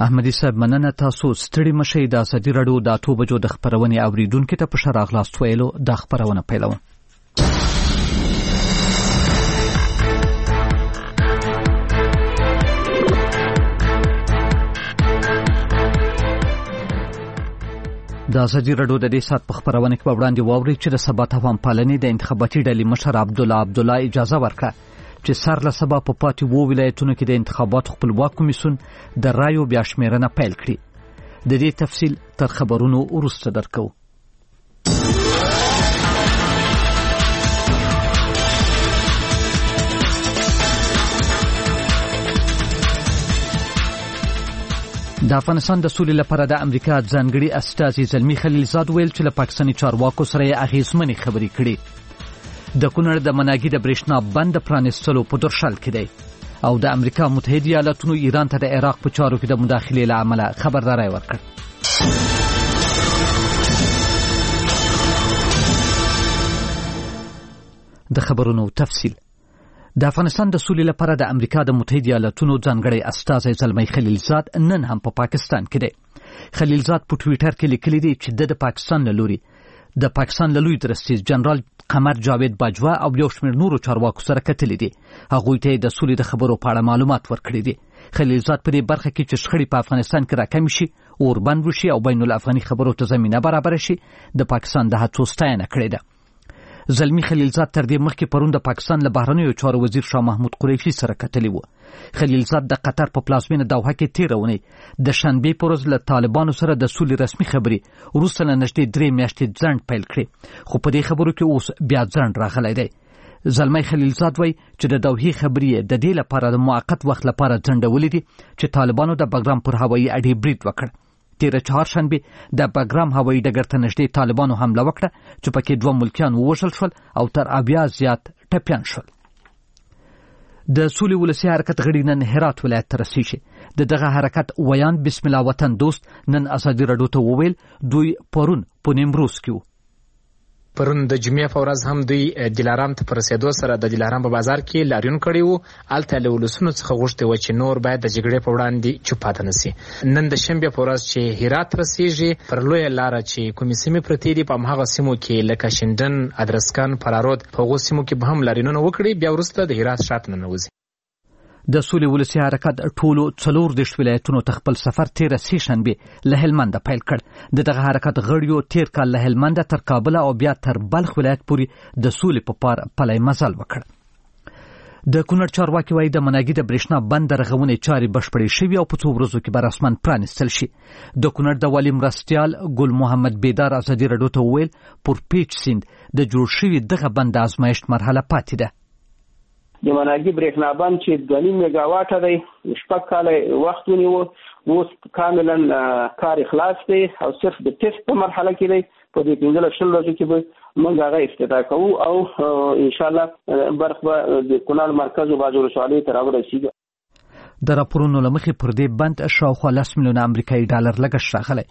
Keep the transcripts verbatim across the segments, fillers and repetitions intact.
احمدي صاحب مننه. تاسو ستړي مشئ. د ازادي راډیو د اته بجو د خبرونې اوریدونکو ته په ښه راغلاست ویلو د خبرونه پیلوم. د ازادي راډیو د دې سات په خبرونه کې وړاندې واوري چې د سبا تفاهم پالنې د انتخاباتي ډلې مشر عبدالله عبدالله اجازه ورکړه چې سر له سبا په پاتې وو ولایتونو کې د انتخاباتو خپلواک کمیسیون د رایو بیا شمیرنه پیل کړي. د دې تفصیل تر خبرونو وروسته درکو. د افغانستان د سولې لپاره د امریکا ځانګړي استازي زلمی خلیلزاد ویل چې له پاکستاني چارواکو سره یې اغېزمنې خبرې کړي. د کونړ د مناګي د برېښنا بند پرانیستلو په درشل کې دی او د امریکا متحده ایالاتونو ایران ته د عراق په چارو کې د مداخلې له امله خبرداری ورکړ. د خبرونو تفصیل. د افغانستان د سولې لپاره د امریکا د متحده ایالاتونو ځانګړی استازی زلمی خلیلزاد نن هم په پاکستان کې دی. خلیلزاد په ټویټر کې لیکلي دی چې د پاکستان له لوري د پاکستان له لوی درستیز جنرال قمر جاوید باجوا او یو شمېر نورو چارواکو سره کتلي دي. هغوی ته د سولې د خبرو په اړه معلومات ورکړي دي. خلیلزاد په دې برخه کې چې شخړې په افغانستان کې راکم شي، اوربند وشي او بین الافغاني خبرو ته زمینه برابر شي، د پاکستان د هڅو ستاینه کړې ده. زلمی خلیلزاد تر دې مخکې پرون د پاکستان له بهرنیو چارو وزیر شاه محمود قریشي سره کتلي وو. خلیلزاد د قطر په پلازمینه دوحه کې تېره اونۍ د شنبې په ورځ له طالبانو سره د سولې رسمي خبرې وروسته له نږدې درې میاشتې ځنډ پیل کړی، خو په دې خبرو کې اوس بیا ځنډ راغلی دی. زلمی خلیلزاد وایي چې د دوحې خبرې د دې لپاره د موقت وخت لپاره ځنډولې دي چې طالبانو د بګرام پر هوایي اډې برید وکړ. تیره چهارشنبې د بګرام هوایي ډګر ته نږدې طالبانو حمله وکړه چې پکې دوه ملکیان ووژل شول او تر اویا زیات ټپیان شول. د سولې ولسي حرکت غړي نن هرات ولایت ته رسیږي. د دغه حرکت ویان بسم الله وطن دوست نن ازادي راډیو ته وویل دوی پرون په نیمروز کې وو. پرون د جمعې په ورځ هم دوی دلارام ته پر رسېدو سره د دلارام په بازار کې لاریون کړی وو. هلته له ولسونو څخه غوښتي وو چې نور باید د جګړې په وړاندې چوپ پاتې نه سي. نن د شنبې په ورځ چې هرات رسېږي پر لویه لاره چې کومې سیمې پرتې دي په همهغه سیمو کې لکه شینډن، ادرسکن، فرارود په هغو سیمو کې به هم لاریونونه وکړي، بیا وروسته د هرات ښار ته ننوځي. د سولې ولسي حرکت ټولو څلور دېرش ولایتونو ته خپل سفر تېره سې شنبې له هلمنده پیل کړ. د دغه حرکت غړیو تېر کال له هلمنده تر کابل او بیا تر بلخ ولایت پورې د سولې په پار پلی مزل وکړ. د کونړ چارواکي وایي د مناګي د برېښنا بند د رغونې چارې بشپړې شوي او په څو ورځو کې به رسماً پرانیستل شي. د کونړ د والي مرستیال ګل محمد بیدار ازادي راډیو ته وویل پر پیچ سیند د جوړ شوي دغه بند د ازمایښت مرحله پاتې ده. د مناګي برېښنا بند چې دوه نیم میګا واټه دی، شپږ کاله وخت ونیو، اوس کاملا کار خلاص دی او صرف د ټیسټ په مرحله کې دی. په دې پنځلس شل ورځو کې به موږ هغه افتتاح کوو او انشاءالله برخ به د کونړ مرکز او باز ولسوالۍ ته راورسېږي. د راپورونو له مخې پر دې بند شاوخوا لس میلیونه امریکایي ډالر لګښت راغلی.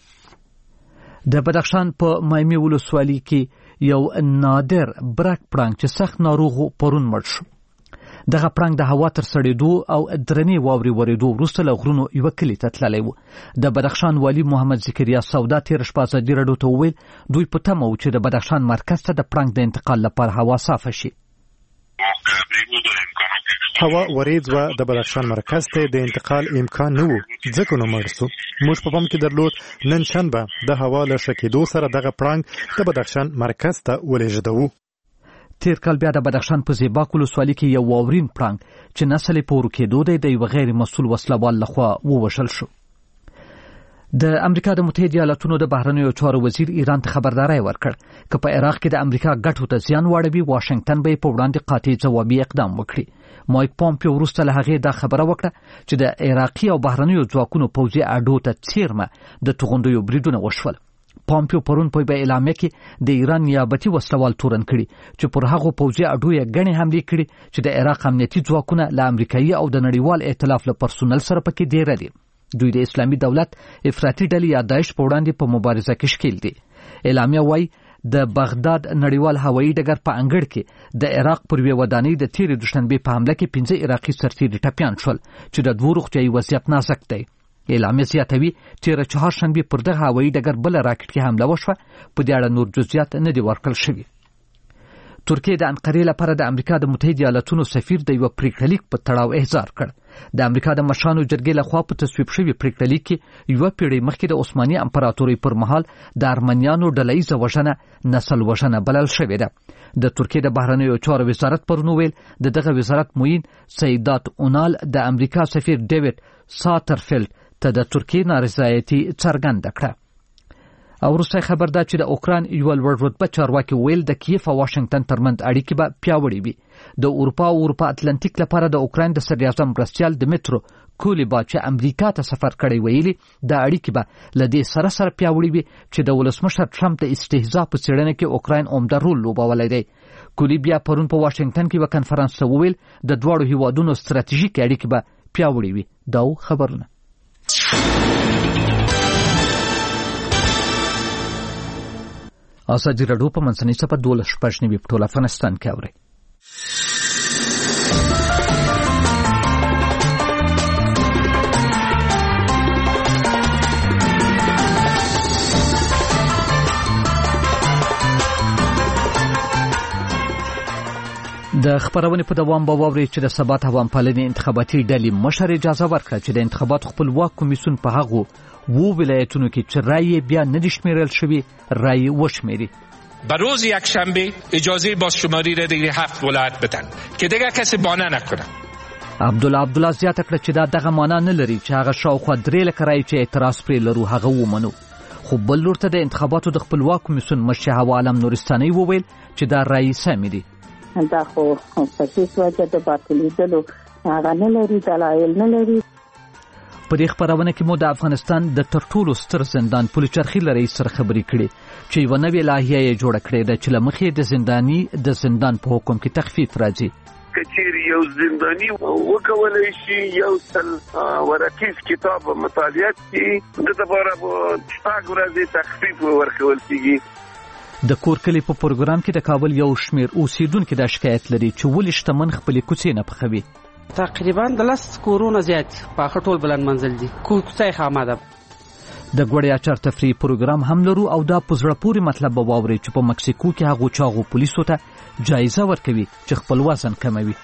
د بدخشان په مایمي ولسوالۍ کې یو نادر برک پړانګ چې سخت ناروغ پرون مړ شو. دغه پړانګ د هوا تر سړېدو او درنې واورې ورېدو وروسته له غرونو یوه کلي ته تللی و. د بدخشان والي محمد ذکریا سودا تېره شپه ازادي راډیو ته وویل دوی په تمه و چې د بدخشان مرکز ته د پړانګ د انتقال لپاره هوا صافه شي. هوا وریځ وه، د بدخشان مرکز ته د انتقال امکان نه و، ځکه نو مړ سو. موږ په پام کې درلود نن شنبه د هوا له ښه کېدو سره دغه پړانګ د بدخشان مرکز ته ولېږدوو. تیر کال بیا د بدخشان په زیباک ولسوالۍ کې یو واورین پړانګ چې نسل یې په ورکېدو دی د یوه غیر مسؤل وسلوال لخوا ووژل شو. د امریکا د متحده ایالاتونو د بهرنیو چارو وزیر ایران ته خبرداری ورکړ که په عراق کې د امریکا ګټو ته زیان واړوي، واشنګټن به یې په وړاندې قاطع ځوابي اقدام وکړي. مایک پامپیو وروسته له هغې دا خبره وکړه چې د عراقي او بهرنیو ځواکونو پوځي اډو ته څیرمه د توغندیو بریدونه وشول. پامپیو پرون په بیانیه کې د ایران نیابتي وسلوال تورن کړي چې پر هغو پوځي اډو یې ګڼې حملې کړي چې د عراق امنیتي ځواکونه له امریکایي او د نړیوال ائتلاف له پرسونل سره پکې ډېره دي. دوی د اسلامي دولت افراطي ډلې یا داعش په وړاندې په مبارزه کې ښکیل دي. اعلامیه وایي د بغداد نړیوال هوایي ډګر په انګړ کې د عراق پر یوې ودانۍ د تېرې دوشنبې په حمله کې پنځه عراقي سرتېري ټپیان شول چې د دوو روغتیایي وضعیت نازک دی. اعلامیه زیاتوي چې چهارشنبه پر دغه هوایي ډګر بل راکټ کې حمله وشوه. په دې اړه نور جزئیات نه دي ورکړل شوي. ترکیه د انقرې لپاره د امریکا د متحده ایالاتونو سفیر د یو پریکړه لیک په تړاو احضار کړ. د امریکا د مشرانو جرګې لخوا په تصویب شوی پریکړه لیک کې یو پیړۍ مخکې د عثماني امپراتورۍ پر مهال د ارمنیانو ډلهییزه وژنه نسل وژنه بلل شوې ده. د ترکیه د بهرنیو چارو وزارت پرون ویل د دغه وزارت معین سیدات اونال د امریکا سفیر ډیوډ ساترفیلد ته د ترکیه نارضایتي څرګنده کړه. او وروسته خبر ده چې د اوکراین یو لوړ رتبه چارواکي ویل د کیف او واشنگټن ترمنځ اړیکې به پیاوړې وي. د اروپا او اروپا اتلانتیک لپاره د اوکراین د صدر اعظم مرستیال دمیترو کولیبا چې امریکا ته سفر کړی ویلي د اړیکې به له دې سره سره پیاوړې وي چې د ولسمشر ټرمپ د استهزاء په څېړنه کې اوکراین عمده رول لوبولی دی. کولیبا پرون په واشنگټن کې یو کنفرانس ته وویل د دواړو هیوادونو ستراتیژیک اړیکې به پیاوړې وي. دا خبرونه ازادي راډیو په منځنۍ صفحه دولس شپږ نوي په ټول افغانستان کې اوري. د خبرونې په دوام به واورئ چې د ثبات عوام پالنې انتخاباتي ډلې مشر اجازه ورکړه چې د انتخاباتو خپلواک کمیسیون په هغو وو ولایتونو کې چې رای بیا نه شمیرل شوی رای وشمیری. بر روز یکشنبه اجازه بازشماری را دیگه هفت ولایت بدن که دیگه کسی بانه نکنه. عبدالله عبدالله زیاته کړه چې دا دغه معنا نه لري چې هغه شاوخوا درې لکه رای چې اعتراض پرې لرو هغه ومنو. خو بل لور ته د انتخاباتو د خپلواک کمیسیون مشر هوا عالم نورستاني وویل چې دا رای سمې دي. دا خو په هیڅ وجه د باطلیدلو هغه نه لري، دلایل نه لري. په دې خبرونه کې مو د افغانستان د تر ټولو ستر زندان پولیچرخي لري سره خبرې کړې چې یو نوې لایحه یې جوړه کړې ده چې لمخې د زنداني د زندان په حکم کې تخفیف راځي. کچېری یو زنداني وکولای شي یو سل ورقیز کتاب مطالعه کړي د لپاره شپږ ورځې تخفیف ورکول کیږي. د کور کلی په پروګرام کې د کابل یو شمیر اوسیدونکو د شکایت لري چې ولې شتمن خپل کوڅې نه پخوي. تقریبا د لاس کورونه زیات په خټول بلند منزل دي کوڅه خامده. د ګوړیا چار تفریح پروګرام هم لرو او دا په زړه پورې مطلب به واوري چې په مکسیکو کې هغه چاغو پولیسو ته جایزه ورکوي چې خپل وزن کموي.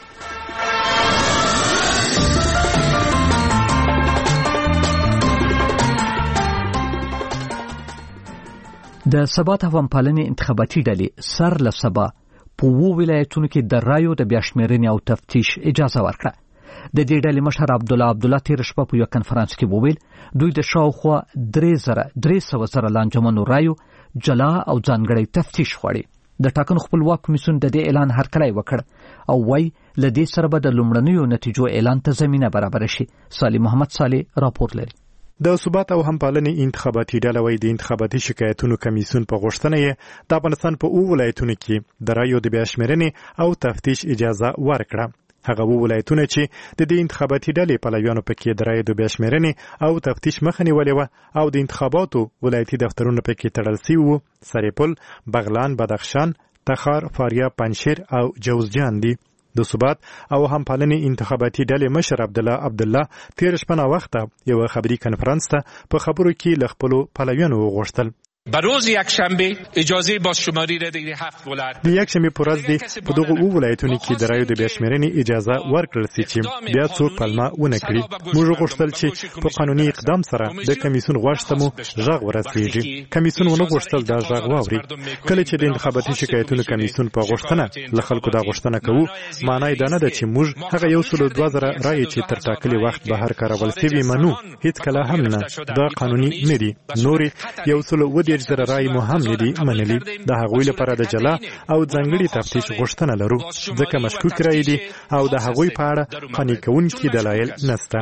د ثبات عوام پالنې انتخاباتي ډلې سر له سبا په وو ولایتونو کې د رایو د بیاشمیرنې او تفتیش اجازه ورکړه. د دې ډلې مشر عبدالله عبدالله تیر شپه په یو کنفرانس کې وویل دوی د شاوخوا درې زره درې سوه زره لانجمنو رایو جلا او ځانګړی تفتیش غواړي. د ټاکنو خپلواک کمیسیون د دې اعلان هرکلی وکړ او وایي له دې سره به د لومړنیو نتیجو اعلان ته زمینه برابره شي. صالح محمد صالح راپور لري. د ثبات او همپالنې انتخاباتي ډله وایي د انتخاباتي شکایتونو کمیسیون په غوښتنه یې د افغانستان په اوو ولایتونو کې د رایو د بیاشمیرنې او تفتیش اجازه ورکړه. هغه وو ولایتونه چې د دې انتخاباتي ډلې پلویانو پکې د رایو د بیاشمیرنې او تفتیش مخه نیولې وه او د انتخاباتو ولایتي دفترونه پکې تړل سوي وو سرپل، بغلان، بدخشان، تخار، فاریاب، پنجشیر او جوزجان دي. د ثبات او همپالنې انتخاباتي ډلې مشر عبدالله عبدالله تیر شپه ناوخته یو خبري کنفرانس ته په خبرو کې له خپلو پلویانو وغوښتل بر روز یکشنبه اجازه بازشماری را دیگه هفت ولایت د یکشنبه پر ورځ دی په دغه اوو ولایتونو کې د رایو د بیاشمیرنې اجازه ورکړل سي چې بیا څوک پلمه ونه کړي. موږ غوښتل چې په قانوني اقدام سره د کمیسیون غوښتنه مو غږ ورسیږي. کمیسیون ونه غوښتل دا غږ واوري. کله چې د انتخاباتي شکایتونو کمیسیون په غوښتنه له خلکو دا غوښتنه کوو معنی دا نه ده چې موږ هغه یو سل دوه زره رایې چې تر ټاکلي وخت بهر کارول سوي منو. هیڅ کله هم نه، دا قانوني نه دي. نورې یو سل و دېرش زره رایې مو هم نه دي منلي. د هغوی لپاره د جلا او ځانګړي تفتیش غوښتنه لرو ځکه مشکوک رایې دي او د هغوی په اړه قانع کوونکي دلایل نشته.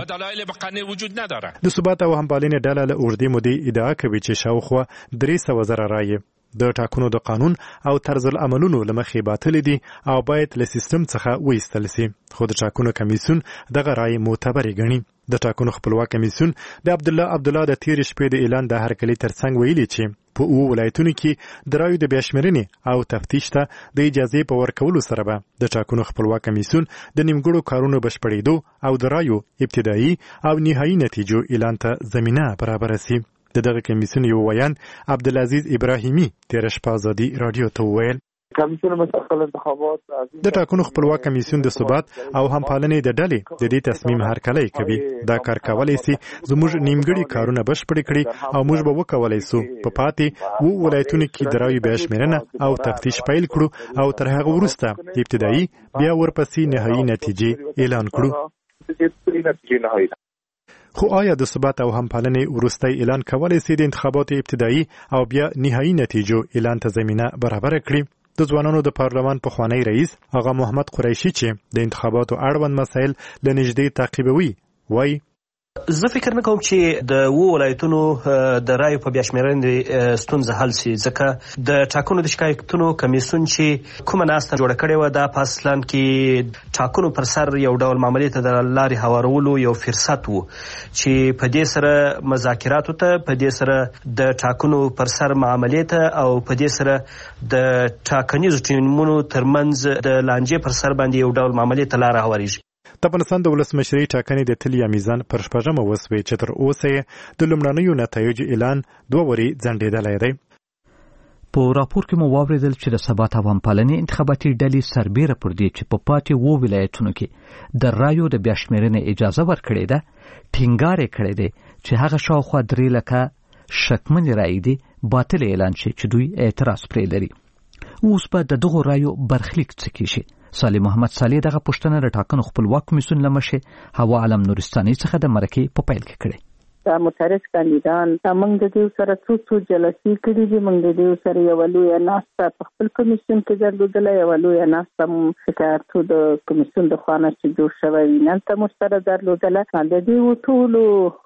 د ثبات او همپالنې ډله له اوږدې مودې ادعا کوي چې شاوخوا درې سوه زره رایې د ټاکنو د قانون او طرز العملونو له مخې باطلې دي او باید له سیستم څخه وایستل سي. خو د ټاکنو کمیسیون دغه رایې معتبرې ګڼي. د ټاکنو خپلواک کمیسیون د عبد الله عبد الله د تیر شپې د اعلان د هرکلي ترڅنګ ویلي چې په اوو ولایتونو کې د رایو د بیاشمېرنې او تفتیش ته د اجازې په ورکولو سره به د ټاکنو خپلواک کمیسیون د نیمګړو کارونو بشپړېدو او د رایو ابتدایي او نهایي نتیجو اعلان ته زمینه برابره سي. د دغه کمیسیون یو ویان عبدالعزیز ابراهیمي تېره شپه ازادي راډیو ته وویل کمیسیون مستقل انتخابات د ټاکنو خپلواک کمیسیون د ثبات او همپالنې د ډلې د دې تصمیم هرکلی کوي. دا کار کولی سي زموږ نیمګړي کارونه بشپړ کړي او موږ به وکولای سو په پاتې وو ولایتونو کې د رایو بیاشمېرنه او تفتیش پیل کړو او تر هغه وروسته ابتدایي بیا ورپسې نهایي نتیجې اعلان کړو. خو آیا د ثبات او همپالنې وروستی اعلان کولی سي د انتخاباتو ابتدایي او بیا نهایي نتیجو اعلان ته زمینه برابره کړي؟ د ځوانانو د پارلمان پخوانی رئیس آغا محمد قریشي چې د انتخاباتو اړوند مسایل له نږدې تعقیبوي وایي زه فکر نه کوم چې د وو ولایتونو د رایو په بیاشمېرنې ستونزه حل شي، ځکه د ټاکنو د شکایتونو کمیسیون چې کومه ناسته جوړه کړې وه دا په اصلاً کې ټاکنو پر سر یو ډول معاملې ته د لارې هوارولو یو فرصت و چې په دې سره مذاکراتو ته، په دې سره د ټاکنو پر سر معاملې ته او په دې سره د ټاکنیزو ټیمونو ترمنځ د لانجې پر سر باندې یو ډول معاملې ته لاره هواریږي. د افغانستان د ولسمشرۍ ټاکنې د تلیا میزان پر شپږمه وسوې چې تر اوسه یې د لومړنیو نتایجو اعلان دوه وري ځنډېدلی دی. په راپور کې مو واورېدل چې د ثبات او همپالنې انتخاباتي ډلې سربیره پر دې چې په پاتې وو ولایتونو کې د رایو د بیاشمېرنې اجازه ورکړې ده ټینګار یې کړی دی چې هغه شاوخوا درې لکه شکمنې رایې دي باطل اعلان شي چې دوی اعتراض پرې لري. اوس به د دغو رایو برخلیک څه کیږي؟ صالح محمد صالح دغه پوښتنه د ټاکنو خپلواک کمیسیون له مشرې هوا عالم نورستاني څخه د مرکې په پیل کې کړې. دا مترس کاندیدان موږ د دې سره څو څو جلسې کړې دي، موږ د دې سره یو لوی ناسته په خپل کمیسیون کې درلودله، یو لوی ناسته شکایتو د کمیسیون د خوا نه چې جوړ شوی نن ته موږ سره درلودله. د دې ټولو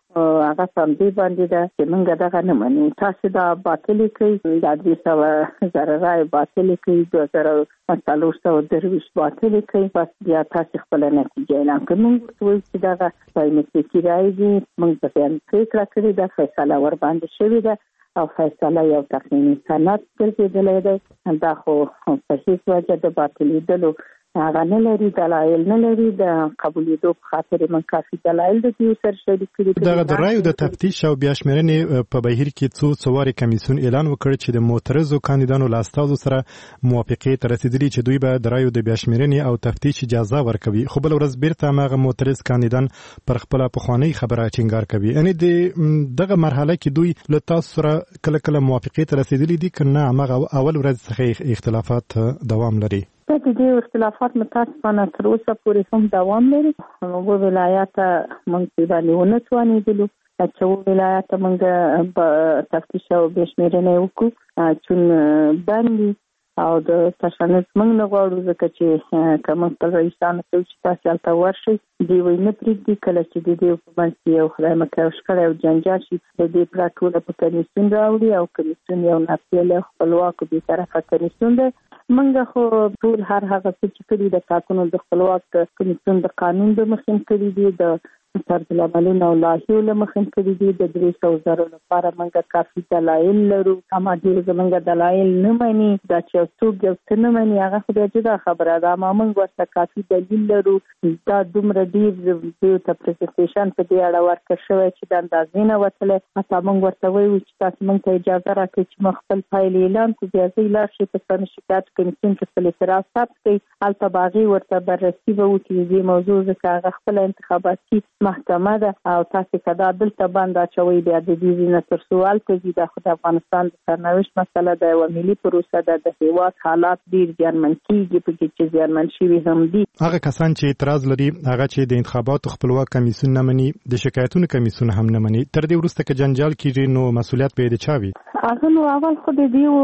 هغه سم دی باندې ده چې موږ دغه نه منو، تاسو دا باطلې کوي، دا درې سوه زره رایې باطلې کوي، دوه زره څلور سوه درویشت باطلې کوي، بس بیا تاسو خپله نتیجه اعلان کړئ. موږ ورته وایو چې دغه بایومټریکي رایې دي، موږ په بیان پرېکړه کړې ده، فیصله ورباندې شوې ده او فیصله یو تقنیني سند ګرځېدلی دی. دا خو په هېڅ وجه د باطلېدلو هغه نه لري، دلایل نه لري، د قبولېدو په خاطر من کافي دلایل د دې سره شریک کړي. دغه د رایو د تفتیش او بیاشمېرنې په بهیر کې څو څو وارې کمیسیون اعلان وکړ چې د معترضو کاندیدانو له استازو سره موافقې ته رسېدلي چې دوی به د رایو د بیاشمېرنې او تفتیش اجازه ورکوي، خو بله ورځ بیرته هماغه معترض کاندیدان پر خپله پخوانۍ خبره ټینګار کوي. یعنې د دغه مرحله کې دوی له تاسو سره کله کله موافقې ته رسېدلي دي که نه هماغه اول ورځ څخه اختلافات دوام لري؟ د دې اختلافات متاسفانه تر اوسه پورې هم دوام لري. وو ولایته موږ په باندې ونه توانېدلو چې وو ولایته موږ په تفتیش او بیاشمېرنه وکړو چون باندې او د تشنج موږ نه غواړو ځکه چې کوم خپل رئیسانو ته چې تاسو هلته ورشئ دی وایي نه پرېږدي کله چې د دې په منځ کې یو خدای مکړه شخړه او جنجال شي د دې پړه ټوله په کمیسیون راوړي او کمیسیون یو ناپېیلی خپلواک بې طرفه کمیسیون دی. موږ خو ټول هر هغه څه چې کړي د ټاکنو د خپلواک کمیسیون د قانون د مخې کړي دي، د طرزالعملونو او لایحو له مخې کړي دي. د درې سوو زرو لپاره موږ کافي دلایل لرو، اما ډېر زموږ دلایل نه مني. دا چې یو څوک یو څه نه مني هغه خو بیا جدا خبره ده، اما موږ ورته کافي دلیل لرو. دا دومره ډېر دوی ته پرزنټیشن په دې اړه ورکړ شوی چې د اندازې نه وتلی. حتی موږ ورته وایو چې تاسو موږ ته اجازه راکړئ چې موږ خپل پایلې اعلان کړو، بیا ځئ لاړ شئ په سن شکایت کمیسیون کې خپل اعتراض ثبت کړئ، هلته به هغې ورته بررسي به وکړي د دې موضوع، ځکه هغه خپله انتخاباتي محکمه ده او تاسې که دا دلته بند اچوئ بیا د دې ځای نه تر څو هلته ځي. دا خو د افغانستان د سرنوشت مسله ده، یوه ملي پروسه ده، د هېواد حالات ډېر زیانمن کېږي، پکې چې زیانمن شوي هم دي. هغه کسان چې اعتراض لري هغه چې د انتخاباتو خپلواک کمیسیون نه مني، د شکایتونو کمیسیون هم نه مني، تر دې وروسته که جنجال کېږي نو مسؤلیت به یې د چا وي؟ هغه نو اول خو د دې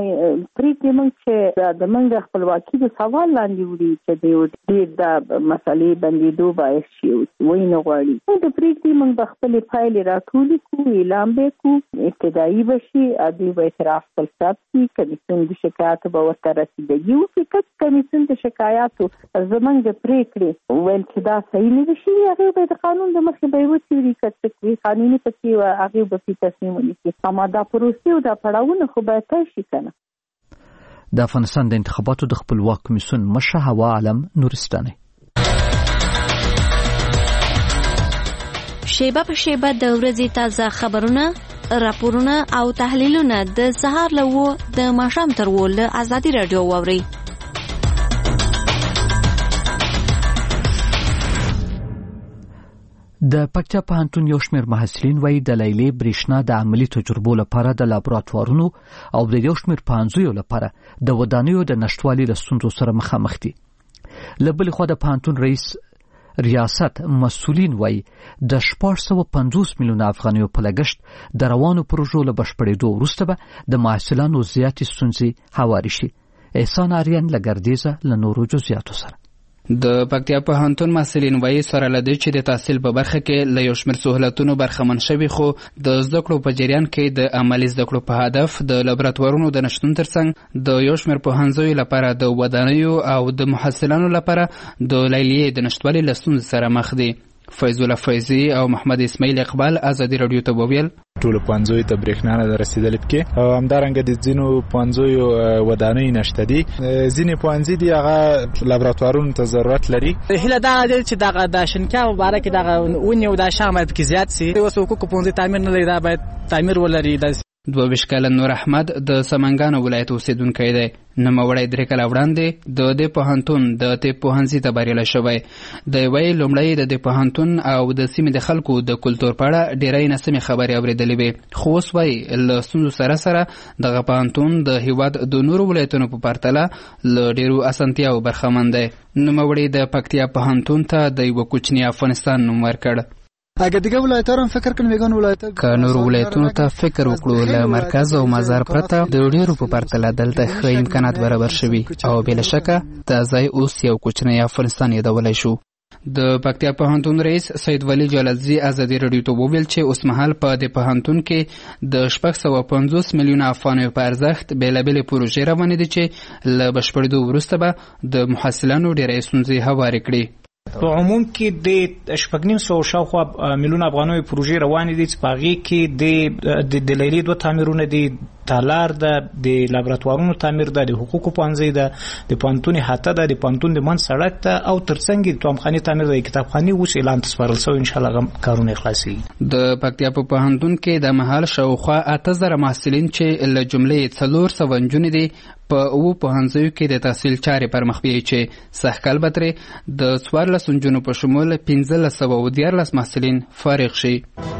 پرېږدي موږ چې د موږ خپلواکي د سوال لاندې وړي چې د ډېر د مسلې بندېدو باعث شي. وایي نه غواړي. د پریکړې موږ به خپلې پایلې راټولې کړو، اعلان به کړو، ابتدایي به شي، دوی به اعتراف خپل ثبت کړي، کمیسیون د شکایاتو به ورته رسیدګي وکړي. که کمیسیون د شکایاتو زموږ د پریکړې وویل چې دا صحیح نه دي شوي، هغې به د قانون د مخې به یې وڅېړي، که څه کړي قانوني پکې هغې به پرې تصمیم ونیسي. اما دا پروسې او دا پړاوونه خو باید طی شي که نه. د افغانستان د انتخاباتو د خپلواک کمیسیون مشره حوا عالم نورستاني شیبه په شیبه د ورځې تازه خبرونه، راپورونه او تحلیلونه د سهار له وو د ماښام تر وو له ازادي رادیو واورئ. د پکتیا پوهنتون یو شمېر محصلین وایي د لیلې برېښنا د عملي تجربو لپاره د لابراتوارونو او د یو شمېر پوهنځیو لپاره د ودانیو د نشتوالي له ستونزو سره مخامخ دي. له بلې خوا د پوهنتون رئیس ریاست مسؤلین وایي د شپږ سوه پنځوس میلیونه افغانیو په لګښت د روانو پروژو له بشپړېدو وروسته به د محصلانو زیاتې ستونزې هوارې شي. احسان آریان له ګردیزه له نورو جزئیاتو سره. د پکتیا پوهنتون محصلین وایي سره له دې چې د تحصیل په برخه کې له یو شمېر سهولتونو برخمن شوي، خو د زده کړو په جریان کې د عملي زده کړو په هدف د لابراتوارونو د نشتون ترڅنګ د یو شمېر پوهنځیو لپاره د ودانیو او د محصلانو لپاره د لیلیې د نشتوالي له ستونزې سره مخ دي. فیض الله فیضي او محمد اسماعیل اقبال ازادي رادیو ته وویل ټول پوهنځیو ته برېښنا نه رسیدلې پکې، او همدارنګه د ځینو پوهنځیو ودانۍ نشته دي. ځینې پوهنځي دي هغه لابراتوارونو ته ضرورت لري. هیله دا ده چې دغه د شنکا مبارک دغه ونی او د شام باید کې زیات سي. اوس حقوق پوهنځي تعمیر نه لري، دا باید تعمیر ولري. دوه ویشت کاله نور احمد د سمنګانو ولایت اوسیدونکی دی. نوموړی درې کاله وړاندې د دې پوهنتون د طب پوهنځي ته بریالی شوی. دی وایي لومړی د دې پوهنتون او د سیمې د خلکو د کلتور په اړه ډېری ناسمې خبرې اورېدلې وې، خو اوس وایي له ستونزو سره سره دغه پوهنتون د هېواد د نورو ولایتونو په پرتله له ډېرو اسانتیاوو برخمن دی. نوموړی د پکتیا پوهنتون ته د یوه کوچني افغانستان نوم ورکړ. اگه دیگه ولایت‌ها هم فکر کنیم میگن ولایت که نور ولایتونو ته فکر وکړو له مرکز او مزار پرته د ډیرو په پرتله دلته ښه امکانات برابر شوي او بلا شکه دا ځای اوس یو کوچنی افغانستان یادولی شو. د پکتیا پوهنتون رئیس سید ولی جلالزی ازادي رادیو ته وویل چې اوس مهال په دې پوهنتون کې د شپږ سوه پنځوس میلیونه افغانیو په ارزښت بېلابېلې پروژې روانې دي چې له بشپړېدو وروسته به د محصلانو ډېری ستونزې هوارې کړي. په عموم کې د شپږ نیم سوه شاوخوا میلیونه افغانیو پروژې روانې دي چې په هغې کې د د لیلې دوه تعمیرونه دي، تالار ده، د لابراتوارونو تعمیر ده، د حقوقو پوهنځی ده، د پوهنتون احاطه ده، د پوهنتون د منځ سړک ده، او ترڅنګ د توامخانې تعمیر ده. کتابخانې اوس اعلان ته سپارل شوی، انشاءالله هغه کارونه خلاصېږي. د پکتیا په پوهنتون کې د مهال شاوخوا اته زره محصلین چې له جملې څلور سوه نجونې دي په اوو پوهنځیو کې د تحصیل چارې پر مخ بیایي چې سږکال به ترې د څوارلسو نجونو په شمول پنځلس سوه او دیارلس محصلین فارغ شي.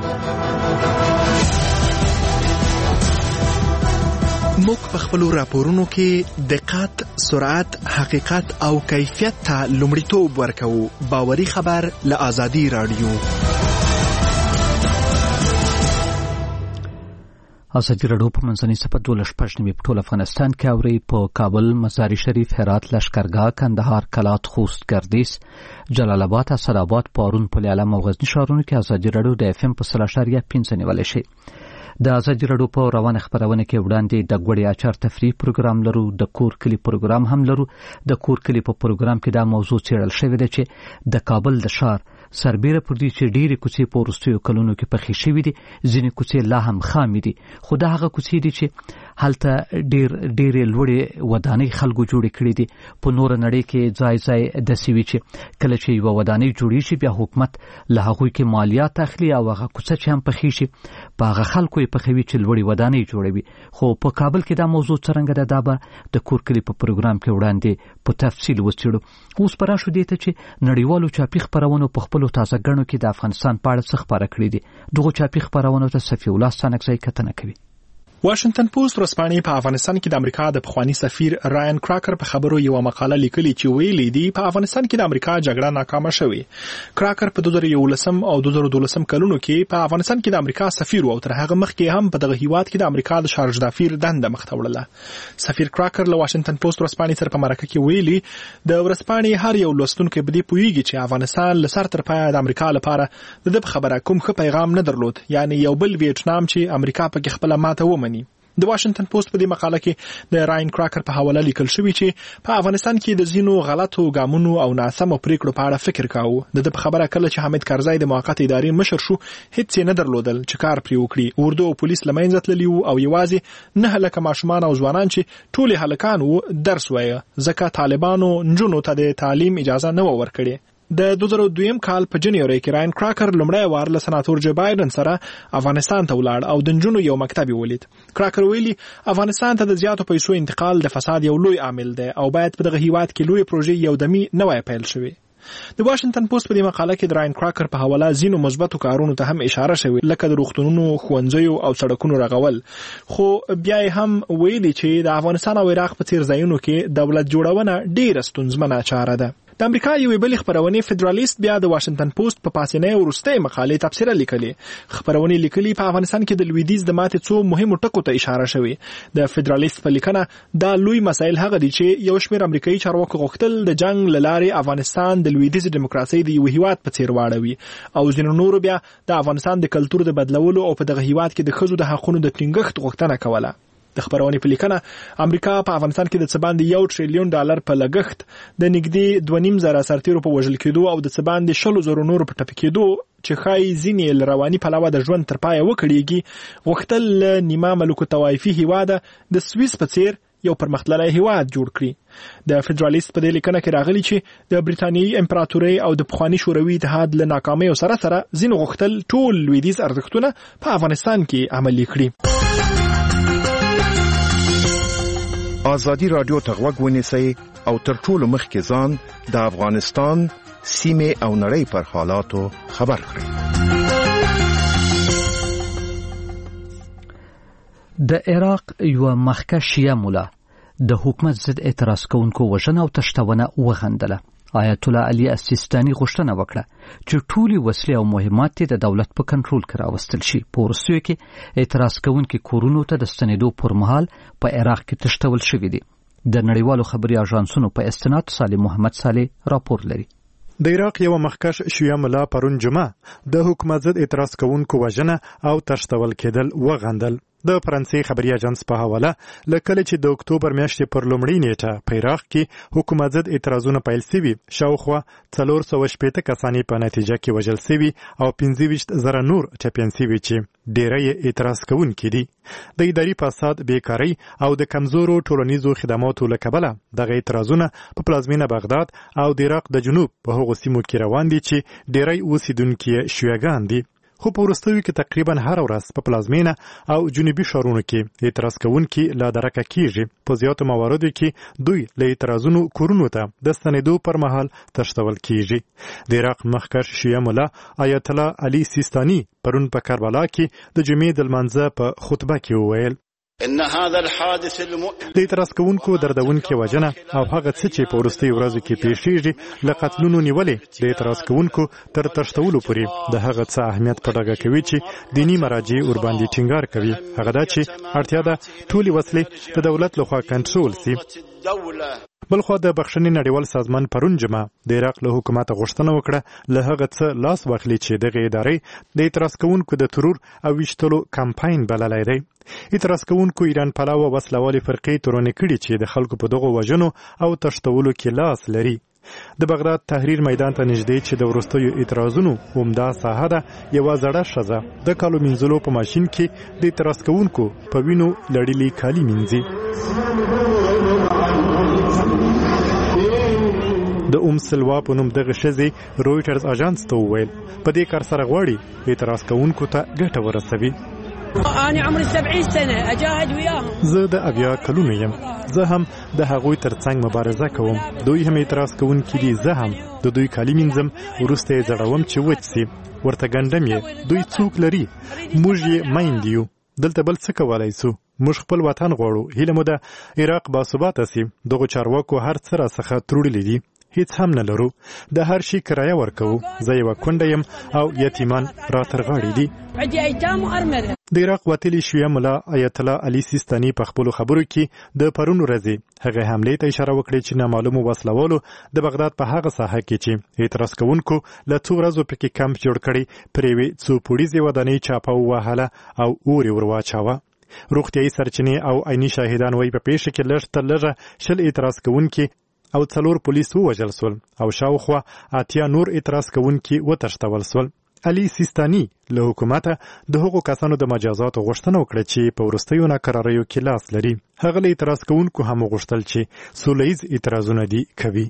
موږ په خپلو راپورونو کې دقت، سرعت، حقیقت او کیفیت ته لومړیتوب ورکوو. باوري خبر له ازادي رادیو. ازادي رادیو په منځنۍ صفحه دولس شپږ نوي په ټول افغانستان کې اورئ. په کابل، مزار شریف، هرات، لشکرګاه، کندهار، کلات، خوست، ګردیز، جلال آباد، اسداباد، پارون، پل علم او غزني ښارونو کې ازادي رادیو د اف ام په سل اعشاریه پنځه نیولی شي. د ازادي رادیو په روانه خپرونه کې وړاندې د ګوړې اچار تفریح پروګرام لرو، د کور کلی پروګرام هم لرو. د کور کلی په پروګرام کې دا موضوع څېړل شوې ده چې د کابل د ښار سربیره پر دې چې ډېرې کوڅې په وروستیو کلونو کې پخې شوي دي، ځینې کوڅې لا هم خامې دي، خو دا هغه کوڅې دي چې هلته ډېر ډېرې لوړې ودانۍ خلکو جوړې کړې دي. په نوره نړۍ کې ځای ځای داسې وي چې کله چې یوه ودانۍ جوړې شي بیا حکومت له هغوی کې مالیات اخلي او هغه کوڅه چې هم پخې شي په هغه خلکو یې پخوي چې لوړې ودانۍ جوړوي. خو په کابل کې دا موضوع څرنګه ده دا به د کور کلي په پروګرام کې وړاندې په تفصیل وڅېړو. اوس به راشو دې ته چې نړیوالو چاپي خپرونو په خپلو تازه ګڼو کې د افغانستان په اړه څه خپاره کړي دي. دغو چاپي خپرونو ته صفي الله ستانکزی کتنه کوي. واشنگټن پوسټ ورځپاڼې په افغانستان کې د امریکا د پخوانی سفیر راین کراکر په خبرو یو مقاله لیکلې چې ویلي دی په افغانستان کې د امریکا جګړه ناکامه شوې. کراکر په دوه زره یولسم او دوه زره دولسم کلونو کې په افغانستان کې د امریکا سفیر او تر هغه مخکې هم په دغه هیواد کې د امریکا د شارج دافیر دنده مخ ته وړله. سفیر کراکر له واشنگټن پوسټ ورځپاڼې سره په مرکه کې ویلي د ورځپاڼې هر یو لوستونکی په دې پوهیږي چې افغانستان له سر تر پایه د امریکا لپاره د دې خبره کوم ښه پیغام نه درلود، یعنی یو بل ویتنام چې امریکا په خپل ماته ومني. د واشنگټن پوسټ په دې مقاله کې د راین کراکر په حواله لیکل شوی چې په افغانستان کې د ځینو غلطو ګامونو او ناسمو پریکړو په اړه فکر کاوه. د دې خبره کله چې حامد کرزی د موقت ادارې مشر شو هیڅ نه درلودل چې کار پرې وکړي. اردو او پولیس لمنځه تللی او یوازې نه هلکه ماشومان او ځوانان چې ټول هلکان وو درس وایي ځکه طالبانو نجونو ته د تعلیم اجازه نه ورکړي. د دوه زره دویم کال په جنوري کې راین کراکر لومړی وار له سناتور جو بایدن سره افغانستان ته ولاړ او د نجونو یو مکتب ولید. کراکر ویلي افغانستان ته د زیاتو پیسو انتقال د فساد یو لوی عامل دی او باید په دغه هیواد کې لوی پروژې یو دمي نوې پیل شوي. د واشنگټن پوسټ په دې مقاله کې د راین کراکر په حواله ځینو مثبتو کارونو ته هم اشاره شوې لکه د روغتونونو، ښوونځیو او سړکونو رغول. خو بیا هم ویلي چې د افغانستان او عراق په څیر ځایونو کې دولت جوړونه ډیره ستونزمنه چاره ده. د امریکا یوې بلې خبرونې فدرالیست بیا د واشنگټن پوسټ په پاسنۍ وروستۍ مقالې تفسیر لیکلې. خبرونې لیکلي په افغانستان کې د لویدیځ د ماتې څو مهمو ټکو ته اشاره شوې. د فدرالیست په لیکنه دا لوی مسایل هغه دي چې یو شمېر امریکایي چارواکو غوښتل د جنگ له لارې افغانستان د لویدیځ دیموکراسۍ د یو هیواد په څیر واړوي او ځینو نورو بیا د افغانستان د کلتور د بدلولو او په دغه هیواد کې د ښځو د حقونو د ټینګښت غوښتنه کوله. د خبرونې په لیکنه امریکا په افغانستان کې د څه باندې یو ټریلیون ډالر په لګښت د نږدې دوه نیم زره سرتیرو په وژل کېدو او د څه باندې شلو زرو نورو په ټپي کېدو چې ښایي ځینې له رواني پلوه د ژوند تر پایه وکړېږي غوښتل له نیمه ملوکو طوایفي هیواده د سویس په څیر یو پرمختللی هیواد جوړ کړي. د فدرالیست په دې لیکنه کې راغلي چې د برېټانیایي امپراتورۍ او د پخواني شوروي اتحاد له ناکامیو سره سره ځینو غوښتل ټول لویدیځ ارزښتونه په افغانستان کې عملي کړي. آزادی رادیو ته غوږ ونیسئ او تر ټولو مخکې ځان د افغانستان سیمې او نړۍ پر حالاتو خبر کړئ. د عراق یو مخکښ شیعه مولا د حکومت ضد اعتراض کوونکو وژنه او تښتونه وغندله. آیت الله علي السیستاني غوښتنه وکړه چې ټولي وسلې او مهمات د دولت په کنټرول کې راوستل شي. په وروستیو کې اعتراض کوونکي کورونو ته د ستنېدو پر مهال په عراق کې تښتول شوي دي. د نړیوالو خبري اژانسونو په استناد صالح محمد صالح راپور لري. د عراق یو مخکښ شیعه ملا پرون جمعه د حکومت ضد اعتراض کوونکو وژنه او تښتول کېدل وغندل. د فرانسې خبري اژانس په حواله لکه چې د اکتوبر میاشتې پر لومړۍ نیټه په عراق کې حکومت ضد اعتراضونه پیل شوي، شاوخوا څلور سوه شپېته کسانې په نتیجه کې وژل شوي او پنځه ویشت زره نور ټپیان شوي چې ډیری یې اعتراض کوونکي دي. د اداري فساد، بیکارۍ او د کمزورو ټولنیزو خدماتو له کبله دغه اعتراضونه په پلازمینه بغداد او د عراق د جنوب په هغو سیمو کې روان دي چې ډیری اوسیدونکي شیعهګان دي. خو په وروستیو کې تقریبا هر ورځ په پلازمینه او جنوبي ښارونو کې اعتراض کوونکي لا درکه کیږي. په زیاتو مواردو کې دوی له اعتراضونو کورونو ته د ستنېدو پر مهال تښتول کیږي. د عراق مخکښ شیعه مولا آیت الله علي سیستاني پرون په کربلا کې د جمعې د لمانځه په خطبه کې وویل د اعتراض کوونکو دردونکې وژنه او هغه څه چې په وروستیو ورځو کې پیښیږي له قتلونو نیولې د اعتراض کوونکو تر تښتولو پورې د هغه څه اهمیت په ډاګه کوي چې دیني مراجع ورباندې ټینګار کوي. هغه دا چې اړتیا ده ټولې وسلې د دولت لخوا کنټرول سي. بلخوا د بخښنې نړیوال سازمان پرون جمعه د عراق له حکومت غوښتنه وکړه له هغه څه لاس واخلي چې دغه ادارې د اعتراض کوونکو د ترور او ویشتلو کمپاین بللی دی. اعتراض کوونکو ایران پلوه وسلوالې فرقې تورنې کړي چې د خلکو په دغو وژنو او تښتولو کې لاس لري. د بغداد تحریر میدان ته نږدې چې د وروستیو اعتراضونو عمده ساحه ده، یوه زړه ښځه د کالو مینځلو په ماشین کې د اعتراض کوونکو په وینو لړلي کالي مینځي. د ام سلوا په نوم دغه ښځې رویټرز اژانس ته وویل په دې کار سره غواړي اعتراض کوونکو ته ګټه ورسوي. أنا عمري سبعين سنة أجاهد وياهم. زه د اویا کلونو یم، زه هم د هغوی ترڅنګ مبارزه کوم. دوی هم اعتراض کوونکي دي، زه هم د دوی کالي مینځم، وروسته یې زړوم چې وچ سي، ورته ګنډم یې. دوی څوک لري؟ موږ یې میندې یو. دلته بل څه کولای سو؟ موږ خپل وطن غواړو. هیله مو ده عراق باثباته سي. دغه چارواکو هر څه راڅخه تروړلي دي، هیڅ هم نه لرو. د هر شي کرایه ورکوو. زه یوه کونډه یم او یتیمان را ترغاړي دي. د عراق وتلي شیعه ملا آیت الله علي سیستاني په خپلو خبرو کې د پرون ورځې هغې حملې ته اشاره وکړې چې نامعلومو وسلوالو د بغداد په هغه ساحه کې چې اعتراض کوونکو له څو ورځو پکې کمپ جوړ کړی پر یوې څو پوړیزې ودانۍ چاپه ووهله او اور یې ور واچاوه. روغتیایي سرچینې او عیني شاهدان وایي په پیښه کې لږ تر لږه شل اعتراض کوونکي او څلور پولیس ووژل سول او شاوخوا اتیا نور اعتراض کوونکي وتښتول سول. علي سیستاني له حکومته د هغو کسانو د مجازاتو غوښتنه وکړه چې په وروستیو ناکراریو کې لاس لري. هغه له اعتراض کوونکو هم وغوښتل چې سوله ییز اعتراضونه دي کوي.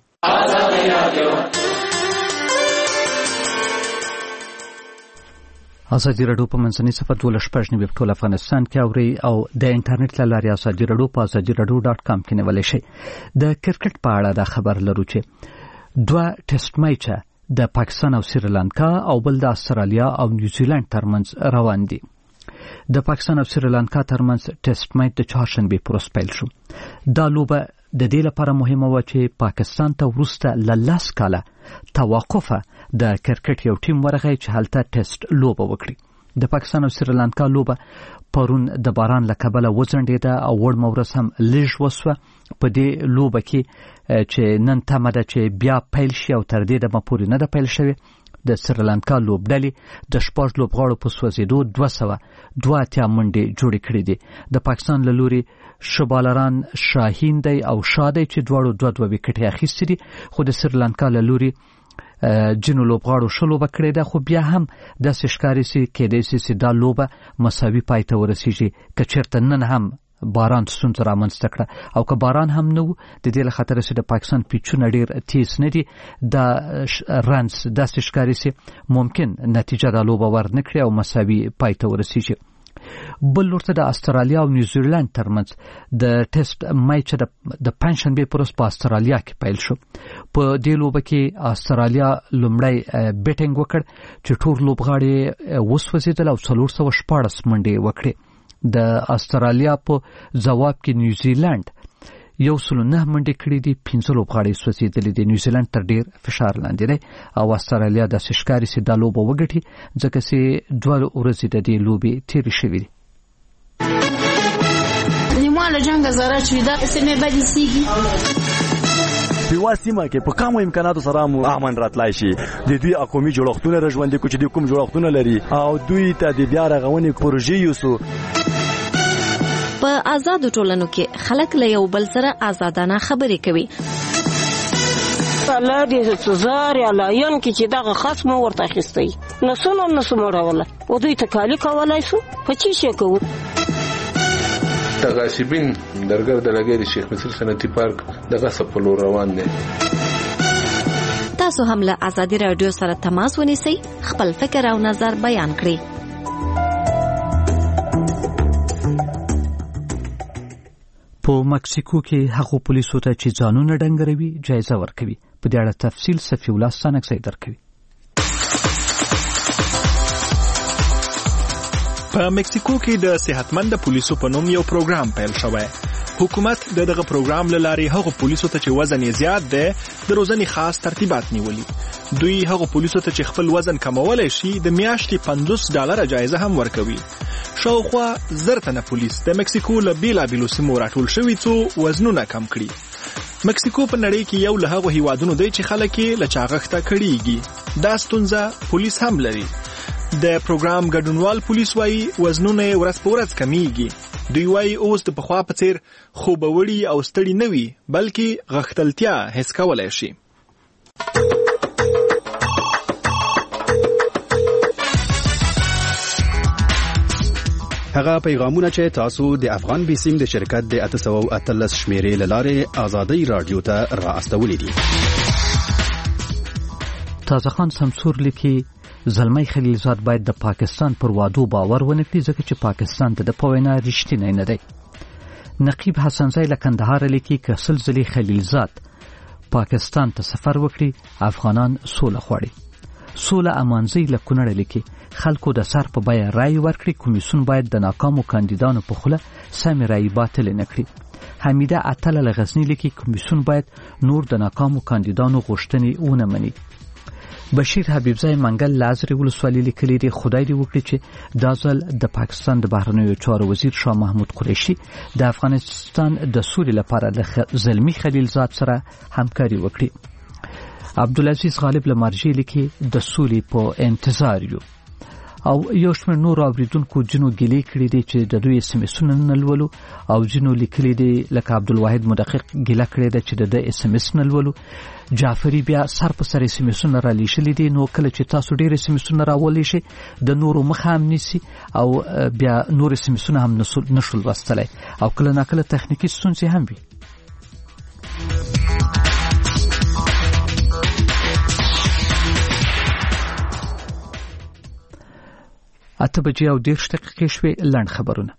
ازادي راډیو په منځنۍ صفحه دولس شپږ نوي په ټول افغانستان کې اوري او د انټرنیټ له لارې ازادي راډیو په ازادي راډیو ډاټ کام کې نیولی شئ. د کرکټ په اړه دا خبر لرو چې دوه ټیسټ میچه د پاکستان او سریلانکا او بل د استرالیا او نیوزیلند ترمنځ روان دي. د پاکستان او سریلانکا ترمنځ ټیسټ میچ د چهارشنبې په ورځ پیل شو. دا لوبه د دې لپاره مهمه وه چې پاکستان ته وروسته له لس کاله توقفه د کرکټ یو ټیم ورغی چې هلته ټیسټ لوبه وکړي. د پاکستان او سریلانکا لوبه پرون د باران له کبله وځنډېده او وړمه ورځ هم لږ وسوه. په دې لوبه کې چې نن تمه ده چې بیا پیل شي او تر دې دمه پورې نه ده پیل شوې. د سریلانکا لوبډلې د شپږ لوبغاړو په سوځېدو دوه سوه دوه اتیا منډې جوړې کړې دي. د پاکستان له لوري شبالران شاهین دی او شادی چې دواړو دوه دوه وکټې اخیستې دي، خو د سریلانکا له لوري جنو لوبغاړو ښه لوبه کړې ده، خو بیا هم داسې ښکاري چې کېدای شي چې دا لوبه مساوي پای ته ورسېږي که چېرته نن هم باران ستونزه رامنځته کړه. او که باران هم نه و د دې له خطره چې د پاکستان پیچونه ډېر تیز نه دي، دا رنز داسې ښکاري چې ممکن نتیجه دا لوبه ور نه کړي او مساوي پای ته ورسېږي. بل ورته د استرالیا او نیوزیلند ترمنځ د ټیسټ میچ د پنجشنبې په ورځ په استرالیا کې پیل شو. په دې لوبه کې استرالیا لومړی بیټینګ وکړ چې ټول لوبغاړي وسوځېدل او څلور سوه شپاړس منډې وکړې. د استرالیا په ځواب کې نیوزیلند یو سلو نه منډې کړې دي، پنځه لوبغاړي سوځېدلي دي. نیوزیلند تر ډېر فشار لاندې دی او استرالیا داسې ښکاري چې دا لوبه وګټي ځکه چې دوه ورځې د دې لوبې تېرې شوې دي. لیمواله جنګ زاره چې دا سیمې بدې سیږي په یوه سیمه کې په کمو امکاناتو سره مو امن راتلای شي. د دوی قومي جوړښتونه را ژوندي کړو چې دوی کوم جوړښتونه لري او دوی ته د بیا رغونې پروژې یوسو. په آزادو ټولنو کې خلک له یو بل سره آزادانه خبرې کوي. الله دې سزار یا لایون کې چې دغه خاص مو ورته اخیستی نسونه نسو مړوله او دوی ته کالی کولای سو په چی شي کوو. تغاشبین درګر د لګي د شیخ مصر صنعتي پارک دغه سپلو روان دي. تاسو هم له ازادي رادیو سره تماس ونیسئ، خپل فکر او نظر بیان کړئ. په مکسیکو کې هغو پولیسو ته چې ځانونه ډنګروي جایزه ورکوي. په دې اړه تفصیل صفي الله ستانکزی درکوي. په مکسیکو کې د صحتمند پولیسو په نوم یو پروګرام پیل شوی. حکومت د دغه پروګرام له لارې هغو پولیسو ته چې وزن یې زیات دی د روزنې خاص ترتیبات نیولي. دوی هغو پولیسو ته چې خپل وزن کمولی شي د میاشتې پنځوس ډالره جایزه هم ورکوي. شاوخوا زر تنه پولیس د مکسیکو له بیلابیلو سیمو راټول شوي څو وزنونه کم کړي. مکسیکو په نړۍ کې یو له هغو هیوادونو دی چې خلک یې له چاغښته کړېږي. دا ستونزه پولیس هم لري. د پروګرام ګډونوال پولیس وایي وزنونه یې ورځ په ورځ کمیږي. دوی وایي اوس د پخوا په څېر خوبوړي او ستړي نه وي بلکې غښتلتیا حس کولی شي. هغه پیغامونه چې تاسو د افغان بیسیم د شرکت د اته سوه اتلس شمیرې له لارې ازادۍ راډیو ته را استولي دي. تازه خان سمسور لیکي زلمی خلیلزاد باید د پاکستان پر وعدو باور ونه کړي ځکه چې پاکستان د ده په وینا رښتینی نه دی. نقیب حسنزی له کندهاره لیکي که سل ځلې خلیلزاد پاکستان ته سفر وکړي افغانان سوله غواړي. سوله امانزی له کونړ لیکي خلکو د سر په بیه رای ورکړي کمیسیون باید د ناکامو کاندیدانو په خوله سمې رای باطل نه کړي. حمیده اتل له غزنی لیکي کمیسیون باید نور د ناکامو کاندیدانو غوښتنې ونه مني. بشیر حبیبزای منګل لازري ولسوالي لیکلي دی خدای دې وکړي چې دا ځل د پاکستان د بهرنیو چارو وزیر شاه محمود قریشي د افغانستان د سولې لپاره د زلمی خلیلزاد سره همکاري وکړي. عبدالعزیز غالب له مرجې لیکي د سولې په انتظار یو. او یو شمېر نور اوریدونکو ځینو ګیلې کړي دي چې د دوی اس ام اسونه نه لولو او ځینو لیکلي دي لکه عبدالواحد مدقق ګیله کړې ده چې د اس ام اس نه لولو. جعفري بیا سر په سر اس ام اسونه را لیږلي دي نو کله چې تاسو ډېر اس ام اسونه راولی شئ د نورو مخه هم نیسي او بیا نور اس ام اسونه هم نشو لوستلی او کله ناکله تخنیکي ستونزې هم وي. اته بجې او دېرش دقیقې شوې. لنډ خبرونه.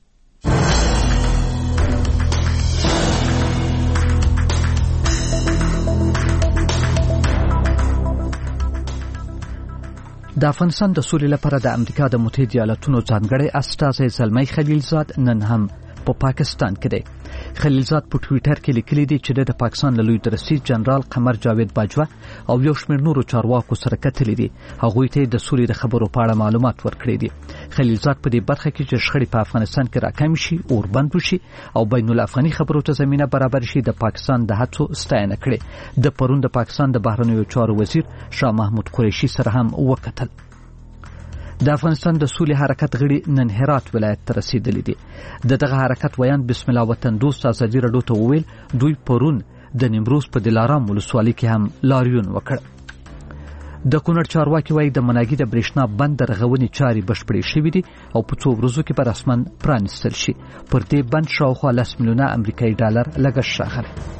د افغانستان د سولې لپاره د امریکا د متحده ایالاتونو ځانګړی استازی زلمی خلیلزاد نن هم په پاکستان کې دی. خلیلزاد په ټویټر کې لیکلي دي چې د پاکستان له لوی درسي جنرال قمر جاوید باجوه او یو شمېر نورو چارواکو سره کتلي دي. هغوی ته د سولې د خبرو په اړه معلومات ورکړي دي. خلیلزاد په دې برخه کې چې شخړې په افغانستان کې راکم شي اور بند وشي او بین الافغاني خبرو ته زمينه برابر شي د پاکستان د هڅو ستاینه کړې. د پرون د پاکستان د بهرنیو چارو وزیر شاه محمود قریشي سره هم وکتل. د افغانستان د سولې حرکت غړي نن هرات ولایت ته رسیدلي دي. د دغه حرکت ویان بسم الله وطن دوست ازادي راډیو ته وویل دوی پرون د نیمروز په دلارام ولسوالۍ کې هم لاریون وکړ. د کونړ چارواکي وایي د مناګي د برېښنا بند د رغونې چارې بشپړې شوې دي او په څو ورځو کې به رسماً پرانیستل شي. پر دې بند شاوخوا لس میلیونه امریکایي ډالر لګښت راغلی.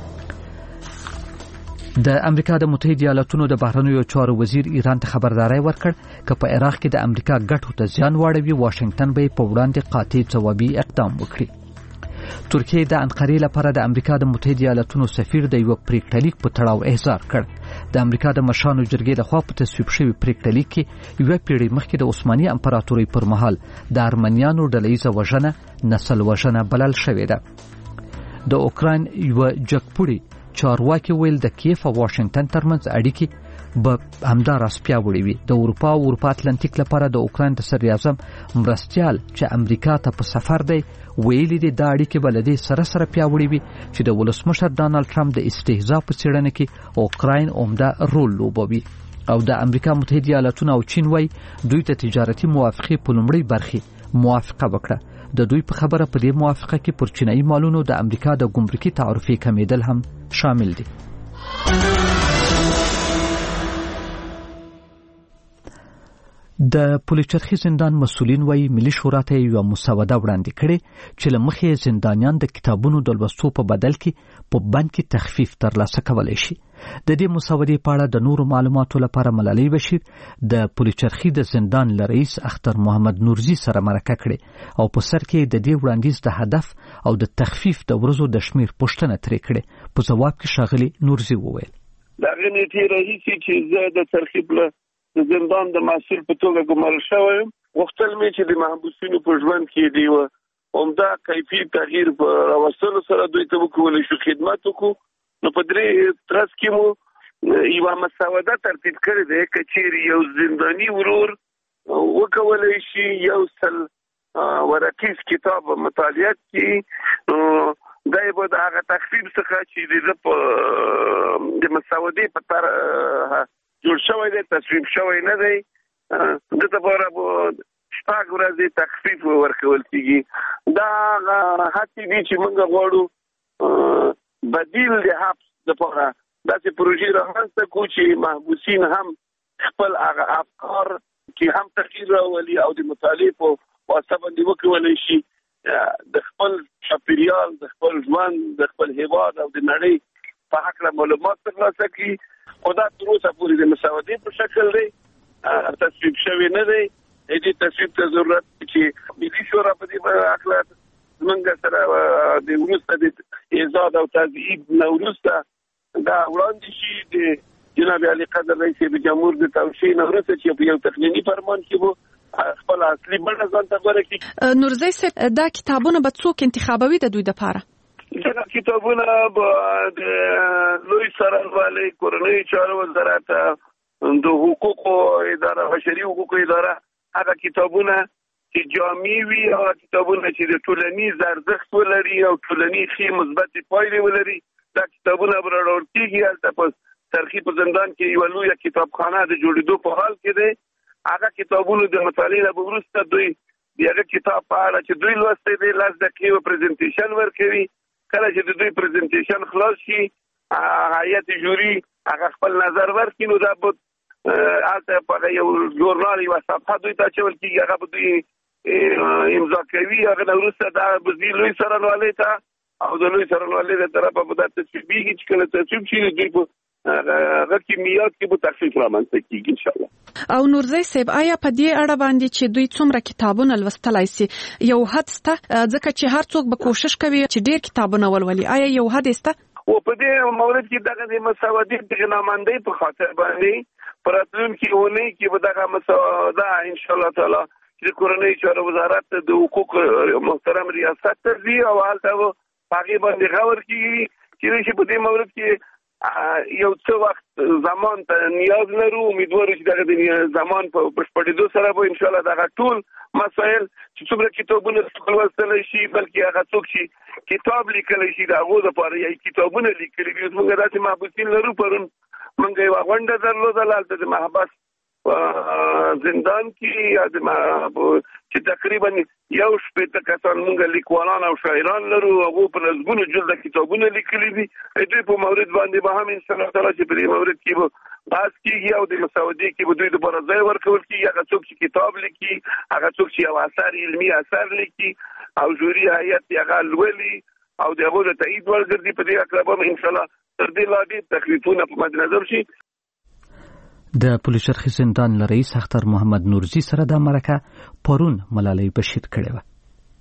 د امریکا د متحده ایالاتونو د بهرنیو چارو وزیر ایران ته خبرداري ورکړ چې په عراق کې د امریکا ګټو ته زیان واړوي واشنگټن به په وړاندې قاطع ځوابي اقدام وکړي. ترکیه د انقرې لپاره د امریکا د متحده ایالاتونو سفیر د یو پریکړلیک په تړاو احضار کړ. د امریکا د مشرانو جرګې لخوا په تصویب شوی پریکړلیک کې یو پیړۍ مخکې د عثماني امپراتورۍ پر مهال د ارمنیانو ډلهیزه وژنه نسل وژنه بلل شوې ده. د اوکراین یو جګپوړي چارواکي ویل د کیف او واشنگټن ترمنځ اړیکې به همداراز پیاوړې وي. د اروپا او اروپا اتلانتیک لپاره د اوکراین د صدر اعظم مرستیال چې امریکا ته په سفر دی ویلي دي دا اړیکې به له دې سره سره پیاوړې وي چې د ولسمشر ډانلډ ټرمپ د استهزا په څېړنه کې اوکراین عمده رول لوبوي. او د امریکا متحده ایالاتونه او چین وایي دوی ته تجارتي موافقې په لومړۍ برخې موافقه وکړه. د دوی په خبره په دې موافقه کې پر چینایي مالونو د امریکا د ګمرکي تعرفې کمیدل هم شامل دي. د پولیچرخي زندان مسولین وایي ملي شورا ته یو مسوده وړاندې کړې چې له مخې زندانیان د کتابونو د لوستو په بدل کې په بند کې تخفیف ترلاسه کولی شي. د دې مسودې په اړه د نورو معلوماتو لپاره ملالۍ بشیر د پولیچرخي د زندان له رئیس اختر محمد نورزي سره مرکه کړې او په سر کې د دې وړاندیز د هدف او د تخفیف د ورځو د شمیر پوښتنه ترې کړې. په ځواب کې ښاغلي نورزي وویل د هغې نیټې راهیسې چې زه د ترغیب له د زندان د مسؤل په توګه ګمارل شوی یم غوښتل مې چې د محبوسینو په ژوند کې د یوه عمده کیفي تغییر په راوستلو سره دوی ته وکولی شو خدمت وکړو. نو په درې ترڅ کې مو یوه مسوده ترتیب کړې ده که چیرې یو زنداني ورور وکولی شي یو سل ورقیز کتاب مطالعه کړي دا به د هغه تخفیف څخه چې د په د مسودې په تر جوړ شوی دی تصویب شوی نه دی د لپاره به شپږ ورځې تخفیف ورکول کېږي. دا هڅې دي چې موږ غواړو بدیل د حبس لپاره داسې پروژې رامنځته کړو چې محبوسین هم خپل هغه افکار چې هم تغییر راولي او د مطالعې په واسطه باندې وکولی شي د خپل چاپیریال د خپل ژوند د خپل هیواد او د نړۍ په هکله معلومات ترلاسه کړي. خو دا تر اوسه پورې د مسودې په شکل دی تصویب شوی نه دی. دې تصویب ته ضرورت چې ملي شورا په دې هکله زموږ سره د وروسته د ایجاد او تضعیف نه وروسته دا وړاندې شي د جناب علي قدر رئیس جمهور د توشین اورته چې په یو تقنینی فرمان کې وو خپل اصلي بڼه ځان ته غوړه کی. نورزی صاحب دا کتابونه به څوک انتخابوي د دوی لپاره؟ دا کتابونه د لوی سرالوالي کورنۍ چارو وزارت د حقوقو اداره بشري حقوقو اداره هغه کتابونه چې جامع وي او کتابونه چې د ټولنیز ارزښت ولري او ټولنیز خي مثبت پایلې ولري دا کتابونه برابر کیږي. البته په ترخیب زندان کې یو لوی کتابخانه د جوړېدو په حال کې دی. هغه کتابونو د مطالعې نه وروسته دوی دغه کتاب په اړه چې دوی لوستي دي لاس دقیقې پریزنټیشن ورکوي. کله چې د دوی پریزنټیشن خلاص شي هیئت جوري هغه خپل نظر ورکړي نو دا به البته په یو ژورنال یو صفحه دوی ته چول کیږي هغه به دوی امضا کوي. هغه وروسته دا به لوی سرالوالي ته او د لوی سرالوالي له طرفه به دا تصویبېږي چې کله تصویب شي دوی په هغه کمیات کې به تخفیف رامنځته کیږي ان شاء الله. او نورزی صاحب آیا په دې اړه باندې چې دوی څومره کتابونه لوستلای شي یو حد شته ځکه چې هر څوک به کوشش کوي چې ډیر کتابونه ولولي آیا یو حد شته؟ او په دې مورد کې دغه د مساوادي پیغامندۍ په خاطر باندې پراتلونکي ونی کې به دغه مساواده ان شاء الله تعالی چې کورنۍ چارو وزارت د حقوق محترم ریاست ته ځي او هلته هغه باندې غور کوي چې په دې مورد کې یو څه وخت زمان ته نیاز لرو. امیدوار چې دغه د زمان په بشپړېدو سره به ان شاء الله دغه ټول مسایل چې څومره کتابونه لوستل شي بلکې هغه څوک چې کتاب لیکلی شي د هغو دپاره یا کتابونه لیکلي دي. موږ داسې محبوسین لرو. پرون موږ یوه غونډه درلودله هلته د محبس زندان کې یا د چې تقریبا یو شپېته کسان موږ لیکوالان او شاعران لرو. هغو په لسګونو جلده کتابونه لیکلي دي. دوی په مورد باندې به هم انشاءالله تعالی چې په دې مورد کې به بحث کېږي او د مساودې کې به دوی دپاره ځای ورکول کېږي. هغه څوک چې کتاب لیکي هغه څوک چې یو اثر علمي اثر لیکي او جوري هیئت هغه لولي او د هغو د تایید وړ ګرځي په دې هکله به انشاءالله تر دې لا ډېر تکلیفونه په مد نظر شي. د پولیس شرخي زندان له رئیس اختر محمد نورزي سره د مرکه پرون ملالۍ بشیر کړې وه.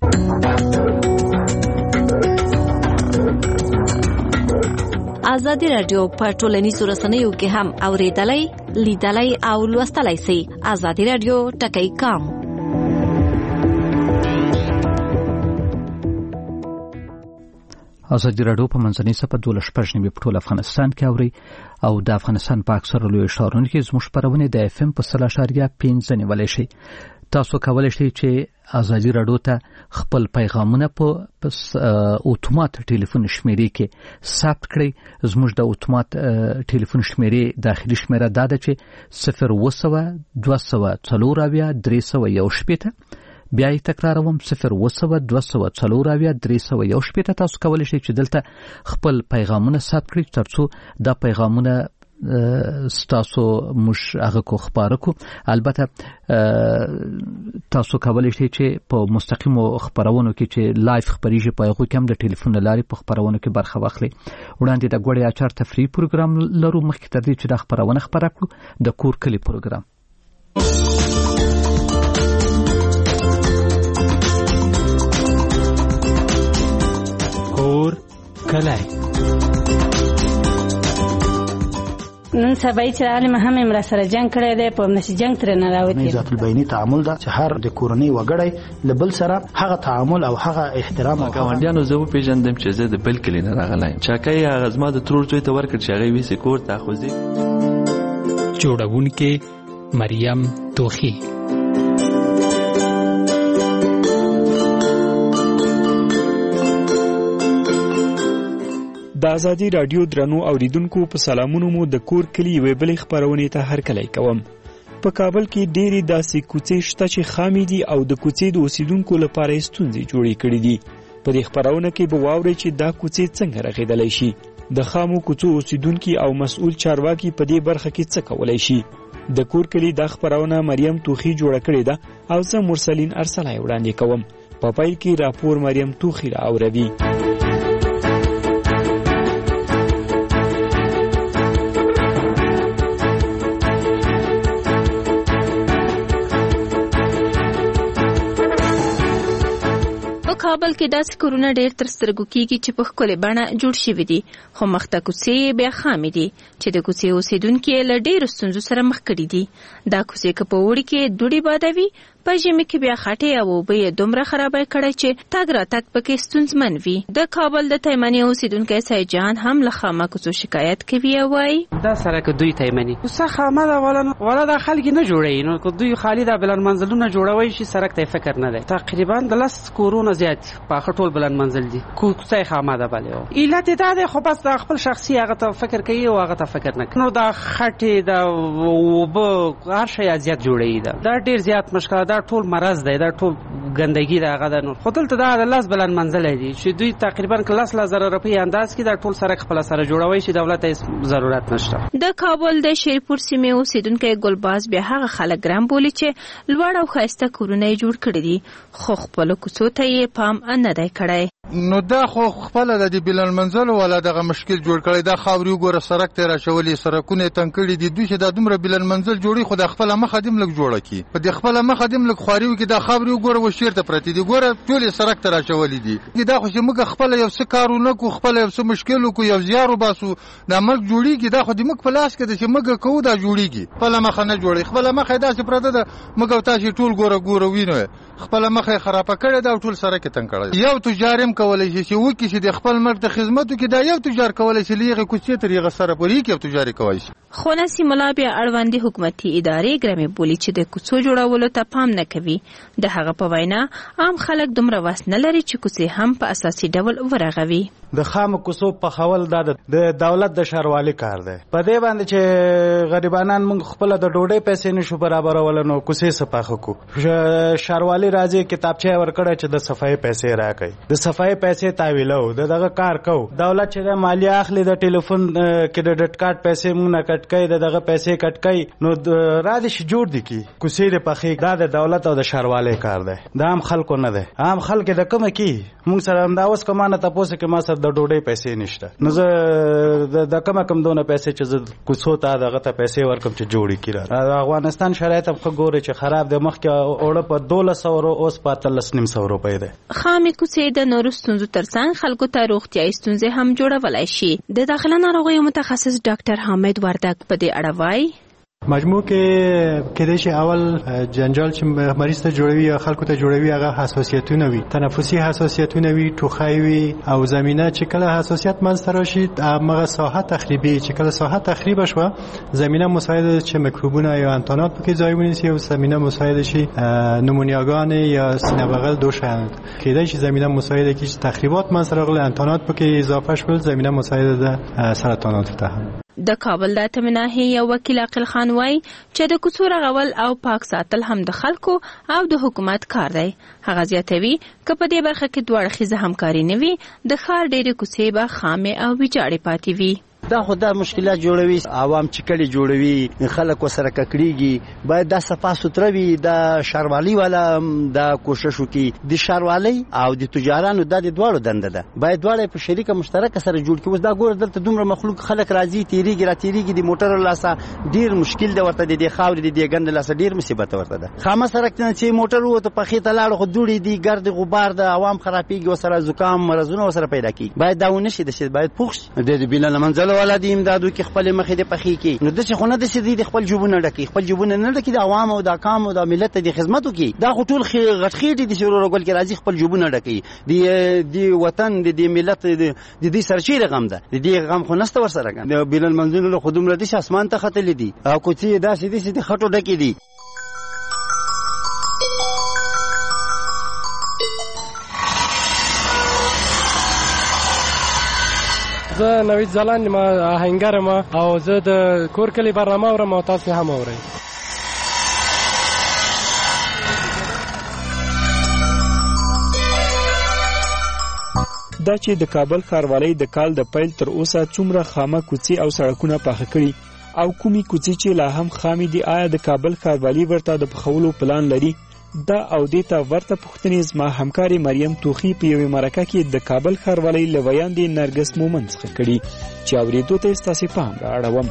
ازادي رادیو په ټولنیزو رسنیو کې هم اوریدلای لیدلای او لوستلای شئ. ازادي رادیو ټکی کام ازادي رادیو په منځنۍ سپه دولس شپږ نوي په ټول افغانستان کې اوري او د افغانستان په اکثره لویو ښارونو کې زموږ خپرونې د اف ام په سل اشاریه پنځه نیولی شي. تاسو کولی شئ چې ازادي رادیو ته خپل پیغامونه په اتومات ټلیفون شمیرې کې ثبت کړئ. زموږ د اتومات ټلیفون شمیرې داخلي شمیره دا ده چې صفر اوه سوه دوه سوه څلور اویا درې سوه یو شپېته. بیا یې تکراروم صفر اوه سوه دوه سوه څلور اویا درې سوه یو شپېته. تاسو کولی شئ چې دلته خپل پیغامونه ثبت کړئ تر څو دا پیغامونه ستاسو موږ هغه کو خبره کو. البته تاسو کولی شئ چې په مستقیمو خبرونو کې چې لایف خبرېږي په هغو کې هم د ټلیفون له لارې په خبرونو کې برخه واخلئ. وړاندې د ګوړې اچار تفریحي پروګرام لرو. مخکې تر دې چې دا خبرونه خپره کړو د کور کلي پروګرام. کور کلی نن سبا چې عالم هم امر سره جنگ کړی دی په نشي جنگ تر نه راوتی. ذات البینی تعامل دا چې هر د کورنۍ وګړی لبل سره هغه تعامل او هغه احترام او ګاونډیانو زه په پیژندم چې زه د بل کلی نه راغلایم. چاکای هغه زما د ترور زوی ته ورکړ چې هغه ویسې کور ته خوځي. جوړونکې مریم توخی. د ازادي رادیو درنو اوریدونکو په سلامونو مو د کور کلی وی بل خبرونه ته هرکلی کوم. په کابل کې ډېری داسې کوڅې شته چې خامې دي او د کوڅې د اوسیدونکو لپاره ستونزې جوړې کړې دي. په دې خبرونه کې به واورئ چې دا کوڅې څنګه رغېدلی شي. د خامو کوڅو اوسیدونکي او مسؤل چارواکي په دې برخه کې څه کولی شي. د کور کلی دا خبرونه مریم توخی جوړه کړې ده او زه مرسلین ارسلای وړاندې کوم. په پیل کې راپور مریم توخی را اوروي. په کابل کې داسې کورونه ډېر تر سترګو کېږي چې په ښکلې بڼه جوړ شوي دي، خو مخته کوڅې یې بیا خامې دي چې د کوڅې اوسېدونکي یې له ډېرو ستونزو سره مخ کړي دي. دا کوڅې که په اوړي کې دوړې بادوي، په ژمي کې بیا خټې او اوبه یې دومره خرابه کړی چې تګ راتګ پکې ستونزمن وي. د کابل د تیمنې اوسېدونکی سید جان هم له خامه کوڅو شکایت کوي او وایي دا سړک دوی تیمنې کوڅه خامه ده، ولا دا خلک نه جوړوي، نو که دوی خالي دا بلند منزلونه جوړوي شي سړک ته فکر نه دی. تقریبا د لس کورونه زیات پاخه ټول بلند منزل دي، کوڅه خامه ده. بله علت دا دی خو بس دا خپل شخصي هغه ته فکر کوي او هغه ته فکر نه کوي. نو دا خټې دا اوبه هر شی زیات جوړوي، دا ډېر زیات مشکل، دا ټول مرض دی، دا ټول ګندګي ده هغه ده. نو خو دلته دا د لس بلند منزل دی چې دوی تقریبا لس لس زره روپۍ انداز کې دا ټول سړک خپله سره جوړوي چې دولت ته ضرورت نشته. د کابل د شیرپور سیمې اوسېدونکی ګلباز بیا هغه خلک ګرم بولي چې لوړ او ښایسته کورونه یې جوړ کړي دي، خو خپلو کوڅو ته یې پام نه دی کړی. نو دا خو خپله د دې بلند منزلو والا دغه مشکل جوړ کړی، دا خاورې وګوره سړک ته یې راچولي، سړکونه یې تنګ کړي دي. دوی چې دا دومره بلند منزل جوړوي خو د خپله مخه دې هم لږ جوړه کړي، په دې خپله مخه دې هم لږ خواري وکړي. دا خاورې وګوره اوس چېرته پرتې دي، ګوره ټول یې سړک ته راچولي دي. دا خو چې موږ خپله یو څه کار ونه کړو، خپله یو څه مشکل وکړو، یو زیار وباسو، دا ملک جوړېږي. دا خو د موږ په لاس کې ده چې موږ کوو دا جوړېږي، خپله مخه نه جوړوي. خپله مخه یې داسې پرته ده، موږ او تاسې ټول ګوره ګوره وینو یې خپله مخه یې خرابه کړې ده او ټول سړک یې تنګ کړی. یو تجار هم کولی شي چې وکړي چې د خپل ملک ته خدمت وکړي، دا یو تجار کولی شي له هغې کوڅې تر هغه سره پورې یو تجار یې کولی شي. خو نسیم الله بیا اړوندې حکومتي ادارې ګرمې بولي چې د کوڅو جوړولو ته پام نه کوي. د هغه په وینا عام خلک دومره وس نه لري چې کوڅې هم په اساسي ډول ورغوي. د خامو کوڅو پخول دا د دولت د ښاروالۍ کار دی. په دې باندې چې غریبانان موږ خپله د ډوډۍ پیسې نشو برابرولی، نو کوڅې څه پاخه کړو. ښاروالۍ راځي کتابچه یې ورکړی چې د صفایي پیسې راکوي، د صفایي پیسې تاویلو، د دغه کار کوو. دولت چې د مالیه اخلي، د ټلیفون کریډټ کارت پیسې موږ نه کټ کوي، د دغه پیسې کټ کوي، نو را دې شي جوړ دي کړي کوڅې دې پخې. دا د دولت او د ښاروالۍ کار دی، د عام خلکو نه دی. عام خلک د کومه کې موږ سره همدا اوس که ما نه تپوس کې ما سره د ډوډۍ پیسې نشته، نو زه د کومه کم دونه پیسې چې زه کوڅو ته دغه ته پیسې ورکړم چې جوړې کړي. د افغانستان شرایط هم ښه ګوري چې خراب دی، مخکې اوړه په دولس سوه اوس په اتلس نیم سوه روپۍ دی. خامې کوڅې د نورو ستونزو ترڅنګ خلکو ته روغتیایي ستونزې هم جوړولی شي. د داخله ناروغیو متخصص ډاکټر حامد وردګ په دې اړه وایي مجموع کې کېدای شي اول جنجال چې مریض ته جوړوي یا خلکو ته جوړوي هغه حساسیتونه وي، تنفسي حساسیتونه وي، ټوخی وي، او زمینه چې کله حساسیت منځته راشي هغه ساحه تخریبي، چې کله ساحه تخریب شوه زمینه مساعده چې میکروبونه یا انتانات پکې ځای ونیسي او زمینه مساعده شي نمونیاګان یا سینه بغل دو شاند. کېدای شي زمینه مساعده کې تخریبات منځته راغلي، انتانات پکې اضافه شول، زمینه مساعده ده سرطانات ته هم. د کابل د اتمې ناحیې یو وکیل عاقل خان وایي چې د کوڅو رغول او پاک ساتل هم د خلکو او د حکومت کار دی. هغه زیاتوي که په دې برخه کې دوه اړخیزه همکاري نه وي، د ښار ډېرې کوڅې به خامې او ویجاړې پاتې وي. دا خو دا مشکلات جوړوي، عوام چې کلی جوړوي، خلک ورسره ککړېږي. باید دا صفا سوتره وي، دا ښاروالۍ والا دا کوشش وکړي. د ښاروالۍ او د تجارانو دا د دواړو دنده ده، باید دواړه په شریکه مشترکه سره جوړ کړي. اوس دا ګوره دلته دومره مخلوق خلک راځي، تیریږي را تیریږي، د موټر لاسه ډېر مشکل ده ورته، د دې خاورې د دې ګند لاسه ډېر مصیبت ورته ده. خامه سړک نه چې موټر ووته پخې ته لاړ خو دوړې دي، ګرد غبار ده، عوام خرابېږي، ورسره زکام مرضونه ورسره پیدا کېږي. باید دا ونه شي، د شي باید پوښ شي. د بلند منزلو والا د امدادو کې خپل مخې د پخې کې، نو د څه خو نه د سې د خپل جوبونه ډکې، خپل جوبونه نه ډکې، د عوام او د عقام او د ملت د خدمت وکړي. دا خو ټول غټ خېټې د شروع رګل کې راځي خپل جوبونه ډکې. د د وطن د ملت د دې سرچینه غم ده، د دې غم خو نشته ورسره. د بلند منزلو له خودمره د اسمان ته ختلې دي او کوڅې داسې دي چې د خټو ډکې دي. زه نوید ځلاند یم، آهنګر یم او زه د کور کلي برنامه اورم او تاسې هم اورئ. دا چې د کابل ښاروالۍ د کال د پیل تر اوسه څومره خامه کوڅې او سړکونه پاخه کړي او کومې کوڅې چې لا هم خامې دي، آیا د کابل ښاروالۍ ورته د پخولو پلان لري؟ دا او دې ته ورته پوښتنې زما همکارې مریم توخي په یوې مرکه کې د کابل ښاروالۍ له ویاندې نرګس مومند څخه کړي چې اورېدو ته یې ستاسې پام را اړوم.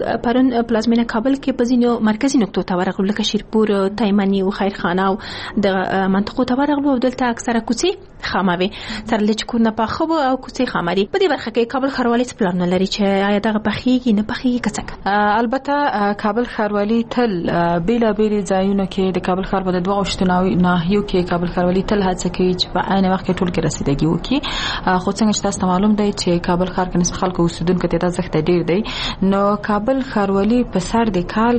موږ پرون پلازمینه کابل کې په ځینو مرکزي نقطو ته ورغلو لکه شیرپور، تایمنی او خیرخانه او د منطقو ته ورغلو او دلته اکثره کوڅې خامه وي سره لږ کورونه پاخه او کوڅې خامه دي. په دې برخه کې کابل ښاروالي څه پلان لري چې آیا دغه پخېږي نه پخېږي که څنګه؟ البته کابل ښاروالي تل بیلابیل ځایونو کې د کابل ښار په دوه غوښتناوي ناحیو کې کابل ښاروالي تل هڅه کوي چې په عین وخت کې ټول کې رسیدګي وکړي. خو څنګه چې تاسو معلوم دی چې کابل ښار کې نسبت خلکو اوسیدونکو ته زښت ډیر دی، نو کابل ښاروالي په سر د کال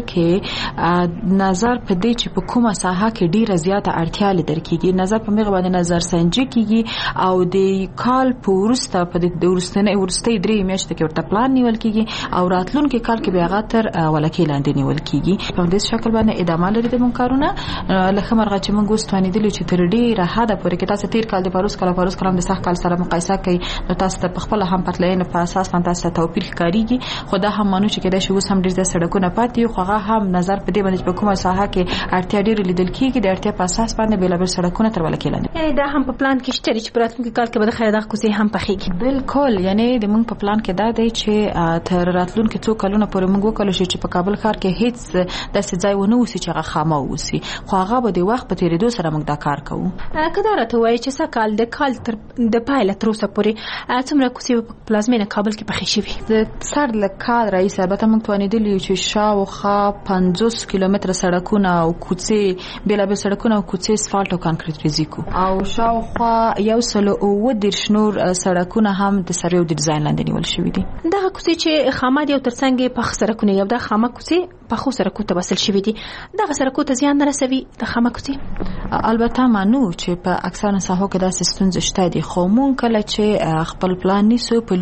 کې نظر په دې چې په کومه ساحه کې ډیره زیاته اړتیا لیدل کیږي، نظر په میغه باندې نظر سنجي کیږي او د کال په ورسته په د ورستنې ورستې درې میاشتې کې ورته پلان نیول کیږي او راتلونکي کال کې بیا غاتر ولکې لاندې نیول کیږي. په دې شکل باندې ادامه لري د مونږ کارونه. لکه مرغه چې مونږ وستوانیدل چې تر ډیره حد پورې کې تاسو تیر کال د پاروس کال پاروس کلام د صح کال سره مقایسه کوي، نو تاسو ته خپل هم پټلین په اساس باندې تاسو ته توپیر ښکاریږي. خو دا هم مانو چې کېدای شي اوس هم ډیر د سړکونو پاتې خو هغه هم نظر په دې باندې په کومه ساحه کې اړتیا ډیر لیدل کیږي، د اړتیا په اساس باندې بلابل سړکونه تر ولکې لاندې. یعنی دا هم په پلان کې شته چې په راتلونکي کال کې به د خیر دغه کوڅې هم پخېږي. بالکل، یعنی د مونږ په پلان کې دا دی چې تر راتلونکي څو کلونو پورې مونږ وکړو چې په کابل ښار کې هیڅ داسې ځای ونه وسی چې هغه خامه وسی، خو هغه به د وخت په تیریدو سره مونږ دا کار کوو. کله راته وایي چې څه کال د کال تر د پایله تر اوسه پورې څومره کوڅې په پلازمینه کابل کې پخې شوي؟ د سر له کال رئیس البته مونږ توانیدلی یو چې شاوخوا پنځوس کیلومتره سړکونه او کوڅې بېلابېل سړکونه او کوڅې اسفالټ او کانکریټیزي کو او شاوخوا یو سل اووه دېرش نور سړکونه هم د سریو د ډیزاین لاندې نیول شوي دي. دغه کوڅې چې خامه دي او ترڅنګ یې پخ سړکونه یو د خامه کوڅې پخو سړکو ته وصل شوي دي، دغه سړکو ته زیان نه رسوي د خامه کوڅې؟ البته مانو چې په اکثره ساحو کې داسې ستونزې شته دي، خو مونږ کله چې خپل پلان نیسو په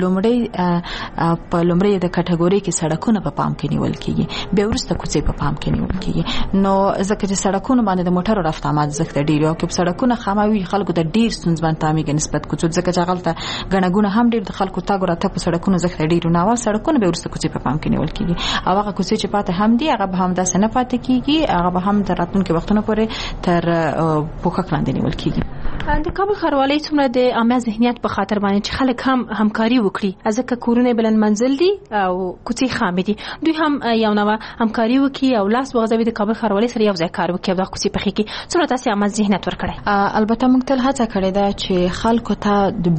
لومړی په لومړی د کټګوري کې سړکونه په پام کې نیول کیږي، بیا وروسته کوڅې په پام کې نیول کیږي. نو ځکه چې سړکونه باندې د موټرو رفت آمد زښت ډیر او کې سړکونه خامه وي خلکو ته ډیر ستونزمن تامېږي نسبت کوڅو، ځکه چې غلطه غنګونه هم ډیر د خلکو تاګ راته په سړکونو زښت ډیر نو اول سړکونه به ورسته کوڅې په پام کې نیول کیږي او هغه کوڅې چې پاتې هم دي هغه به هم داسې نه پاتې کیږي، هغه به هم تر راتلونکي وختونو پورې تر پوښښ لاندې نیول کیږي. د کابل ښاروالۍ څومره د عامه ذهنیت په خاطر باندې چې خلک هم همکاري وکړي، ځکه کورونه بلند منزل دي او کوڅې خامې دي، دوی هم یو نوع همکاري وکړي او لاس وغځوي د کابل ښاروالۍ سره یو ځای کار وکړي او د کوڅې پخېږي. څومره تاسو عامه ذهنیت ورکړی؟ البته موږ تل هڅه کړې ده چې خلکو ته د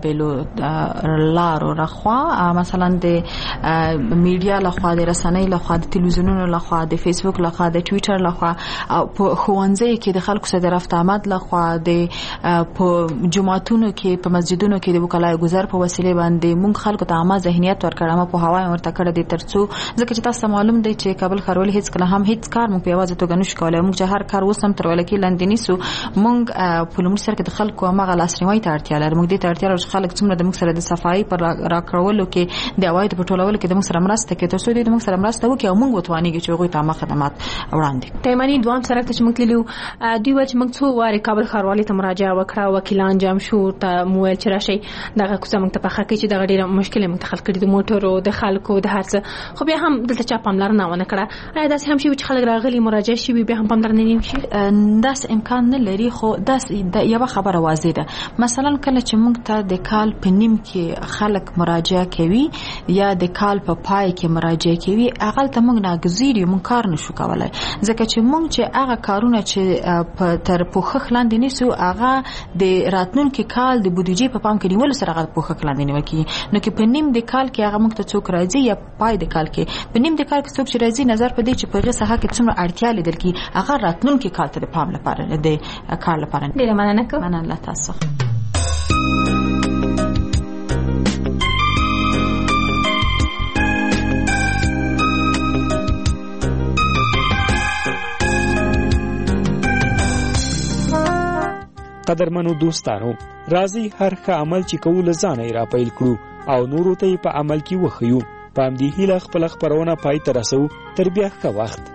بیلابېلو لارو رخوا مثلا د میډیا لخوا، د رسنۍ لخوا، د تلویزیونونو لخوا، د فیسبوک لخوا، د ټویټر لخوا، په ښوونځي کې د خلکو سره رفت آمد لخوا، د په جمعتونو کې په مسجدونو کې د وکلای گذر په وسیله باندې مونږ خلکو ته عامه ذهنیت ورکړم په هوای ورته کړه د ترڅو ځکه چې تاسو معلوم دی چې کابل ښاروالي هیڅ کله هم هیڅ کار مونږ په یوازې توګه نشو کولای، مونږ چې هر کار وسم تر ولکې لاندې نیسو، مونږ په لومړي سر کې د خلکو هغه لاسنیوي ته اړتیا لري، مونږ دې ته اړتیا لري چې خلک څومره د مونږ سره د صفایي پر راکړولو کې د عواید په ټولولو کې د مونږ سره مرسته کوي، ترڅو دې د مونږ سره مرسته وکړي او مونږ وتوانیږي چې هغوی ته عامه خدمات وړاندې. تایمنی دوام سره چې مونږ تللو دوی وایي چې مونږ څو وارې کابل ښاروالي ته مراجعه وکړه، وکیلان جمع شو ته مویل چې راشي دغه کوڅه مونږ ته پخه کوي چې دغه ډیره مشکله مونږ ته خلک کړي د موټرو د خلکو د هر څه، خو بیا هم دلته چا پاملرنه ونه کړه. آیا داسې هم شي چې خلک راغلي مراجعه شي بیا هم پاملرنه نه شي؟ داس امکان نه لري، خو داس یو خبره واضح ده. مثلا کله چې مونږ ته د کال په نیم کې خلک مراجعه کوي یا د کال په پای کې مراجعه کوي، هغه ته مونږ ناګزیر یو مونږ کار نشو کولای، ځکه چې مونږ چې هغه کارونه چې تر پوښښ لاندې نیسو هغه د راتلونکي کال د بودیجې په پام کې نیول سره هغه پوښښ لاندې نیول کیږي. نو کې په نیم د کال کې هغه موږ ته څوک راځي یا پای د کال کې په نیم د کال کې څوک چې راځي نظر په دې چې په هغه ساحه کې څومره اړتیا لیدل کی هغه راتلونکي کال ته د پام لپاره د کار لپاره. ډیره مننه کوم. مننه تاسو. قدرمنو دوستانو، راځي هر ښه عمل چې کوو له ځانه را پیل کړو او نورو ته په عمل کې وښیو. په همدې هیله خپله خپرونه پای ته رسوو. تر بیا ښه وخت.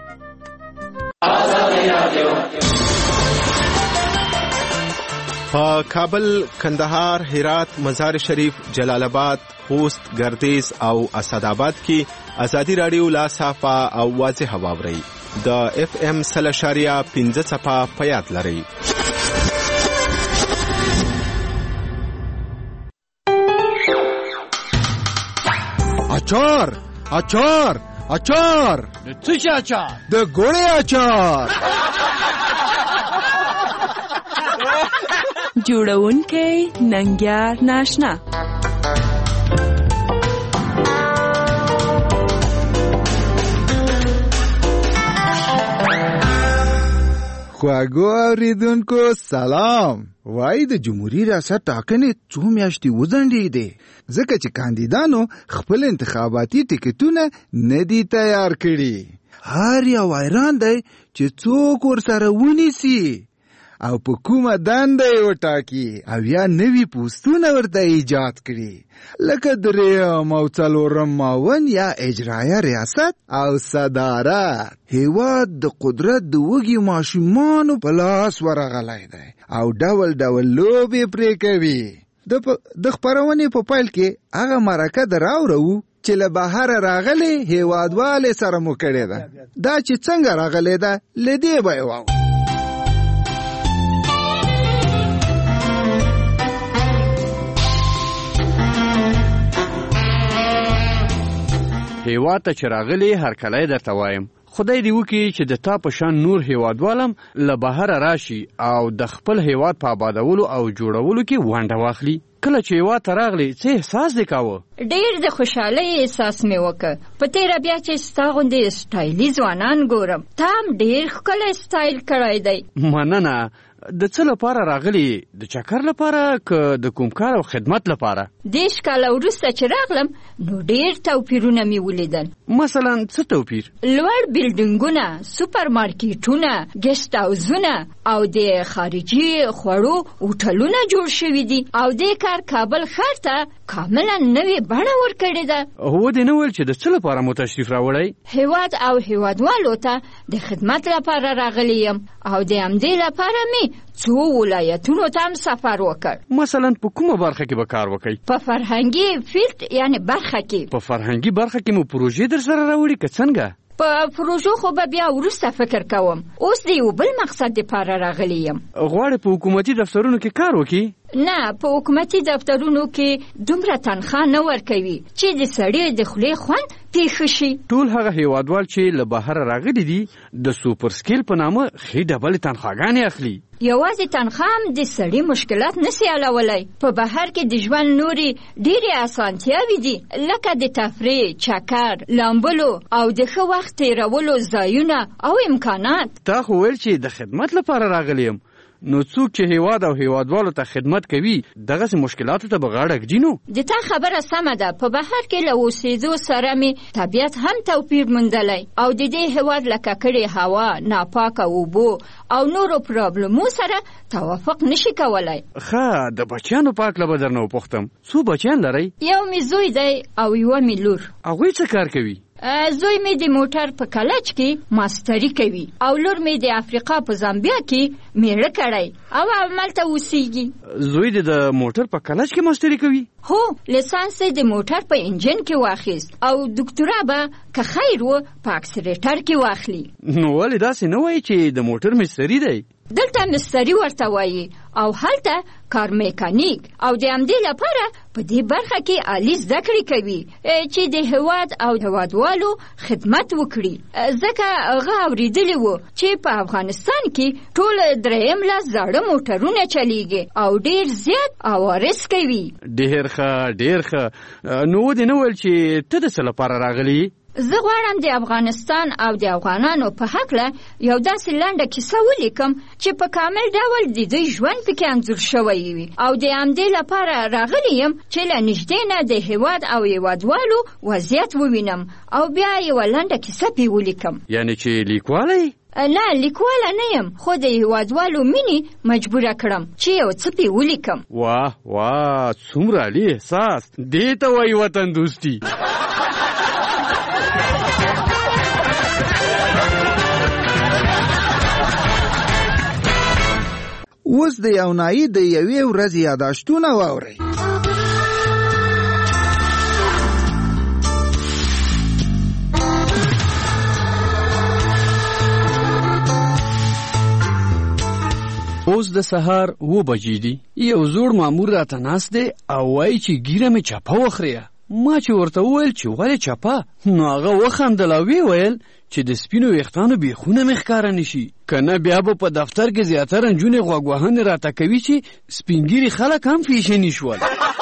په په کابل، کندهار، هرات، مزار شریف، جلال آباد، خوست، ګردیز او اسداباد کې ازادي رادیو لا صافه او واضح واوري. د اف ام سل اشاریه پنځه صفه په یاد لرئ. اچار اچار اچار د څه شي اچار؟ د ګوړې اچار. جوړونکی ننګیار ناشنا. خواږو اوریدونکو سلام. وای د جمهوریت ریاست ټاکنې څو میاشتې وځنډېدې ځکه چې کاندیدانو خپل انتخاباتي ټکټونه نه دي تیار کړي. هر یو حیران دی چې څوک ورسره ونیسي او په کومه دنده یې وټاکي او یا نوي پوستونه ورته ایجاد کړي لکه درېیم او څلورم معاون یا اجرایه ریاست او صدارت. هیواد د قدرت د وږي ماشومانو په لاس ورغلی دی او ډول ډول لوبې پرې کوي. د خپرونې په پیل کې هغه مرکه د راوړو چې له بهره راغلی هیوادوالې سره مو کړې ده. دا چې څنګه راغلی ده له دې به یې واورو. هیواد ته چې راغلی هرکلی درته وایم. خدای دې وکړي چې د تا په شان نور هیوادوالم له بهره راشي او د خپل هیواد په آبادولو او جوړولو کې ونډه واخلي. کله چې هیواد ته راغلی څه احساس دې کاوه؟ ډېر د خوشحالۍ احساس مې وکړ. په تېره بیا چې ستا غوندې سټایلي ځوانان ګورم. تا هم ډېر ښکلی سټایل کړی دی. مننه. د څه لپاره راغلی؟ د چکر لپاره که د کوم کار او خدمت لپاره؟ دېرش کاله وروسته چې راغلم نو ډېر توپیرونه مې ولیدل. مثلا څه توپیر؟ لوړ بلډینګونه، سوپر مارکیټونه، ګیسټ هاوزونه او د خارجي خوړو هوټلونه جوړ شوي دي او دې کار کابل ښار ته کاملا نوې بڼه ورکړې ده. هو دې نه ویل چې د څه لپاره مو تشریف راوړی؟ هیواد او هیوادوالو ته د خدمت لپاره راغلی یم او د همدې لپاره مې څو ولایتونو ته هم سفر وکړ. مثلا په کومه برخه کې به کار وکړئ؟ په فرهنګي فیلډ یعنی برخه کې. په فرهنګي برخه کې مو پروژې در سره راوړي که څنګه؟ په پروژو خو به بیا وروسته فکر کوم. اوس د یو بل مقصد دپاره راغلی یم. غواړې په حکومتي دفترونو کې کار وکړي؟ نه، په حکومتي دفترونو کې دومره تنخواه نه ورکوي چې د سړي د خولې خوند پیښه شي. ټول هغه هیوادوال چې له بهره راغلي دي د سوپر سکیل په نامه ښې ډبلې تنخواګانې اخلي. یوازې تنخواه هم د سړي مشکلات نسي حلولی. په بهر کې د ژوند نورې ډېرې اسانتیاوې دي لکه د تفریح، چکر، لامبلو او د ښه وخت تېرولو ځایونه او امکانات. تا خو ویل چې د خدمت لپاره راغلی یم. نو څوک چې هیواد او هیوادوالو ته خدمت کوي دغسې مشکلاتو ته به غاړه ږدي. نو د تا خبره سمه ده. په بهر کې له اوسېدو سره مې طبیعت هم توپیر موندلی او د دې هیواد له ککړې هوا، ناپاکه اوبو او نورو پرابلمو سره توافق نشي کولی. ښه، د بچیانو په هکله به درنه وپوښتم. څو بچیان لرئ؟ یو مې زوی دی او یوه مې لور. هغوی څه کار کوي؟ زوی مې د موټر په کلچ کې ماستري کوي او لور مې د افریقا په زامبیا کې میړه کړی او همالته اوسیږي. زوی د موټر په کلچ کې ماستري کوي؟ هو، لیسانس د موټر په انجن کې واخیست او ډاکټرا به که خیر و په اکسلریټر کې واخلي. نو ولې داسې نه وایي چې د موټر مستري دی؟ دلته مستري ورته وایي او هلته کار میکانیک او د همدې لپاره په دې برخه کې عالي زده کړې کوي چې د هیواد او هیوادوالو خدمت وکړي. ځکه هغه اورېدلی و چې په افغانستان کې ټول درېیم لاس زاړه موټرونه چلیږي او ډېر زیات عوارض کوي. ډېر ښه، ډېر ښه. نو دې نه ویل چې ته د څه لپاره راغلی؟ زه غواړم د افغانستان او د افغانانو په هکله یو داسې لنډه کیسه ولیکم چې په کامل ډول د دوی ژوند پکې انځور شوی وي او د همدې لپاره راغلی یم چې له نږدې نه د هیواد او هیوادوالو وضعیت ووینم او بیا یوه لنډه کیسه پې ولیکم. یعنې چې لیکوالی؟ نه، لیکواله نه یم، خو د هیوادوالو مینې مجبوره کړم چې یو څه پې ولیکم. واه واه، څومره عالي احساس. دې ته وایي وطن دوستي. اوس د یو نایي د یوې ورځې یاداشتونه واورئ. اوس د سهار و بجې دي. یو زوړ مامور راته ناست دی او وایي چې ګیره مې چپه وخریه. ما چې ورته وویل چې ولې چپه، نو هغه وخندل او ویې ویل چې د سپینو ویښتانو بیخونه مې ښکاره نه شي، که نه بیا به په دفتر کې زیاتره نجونې غوږ وهنې راته کوي چې سپینګیري خلک هم فیشني شول.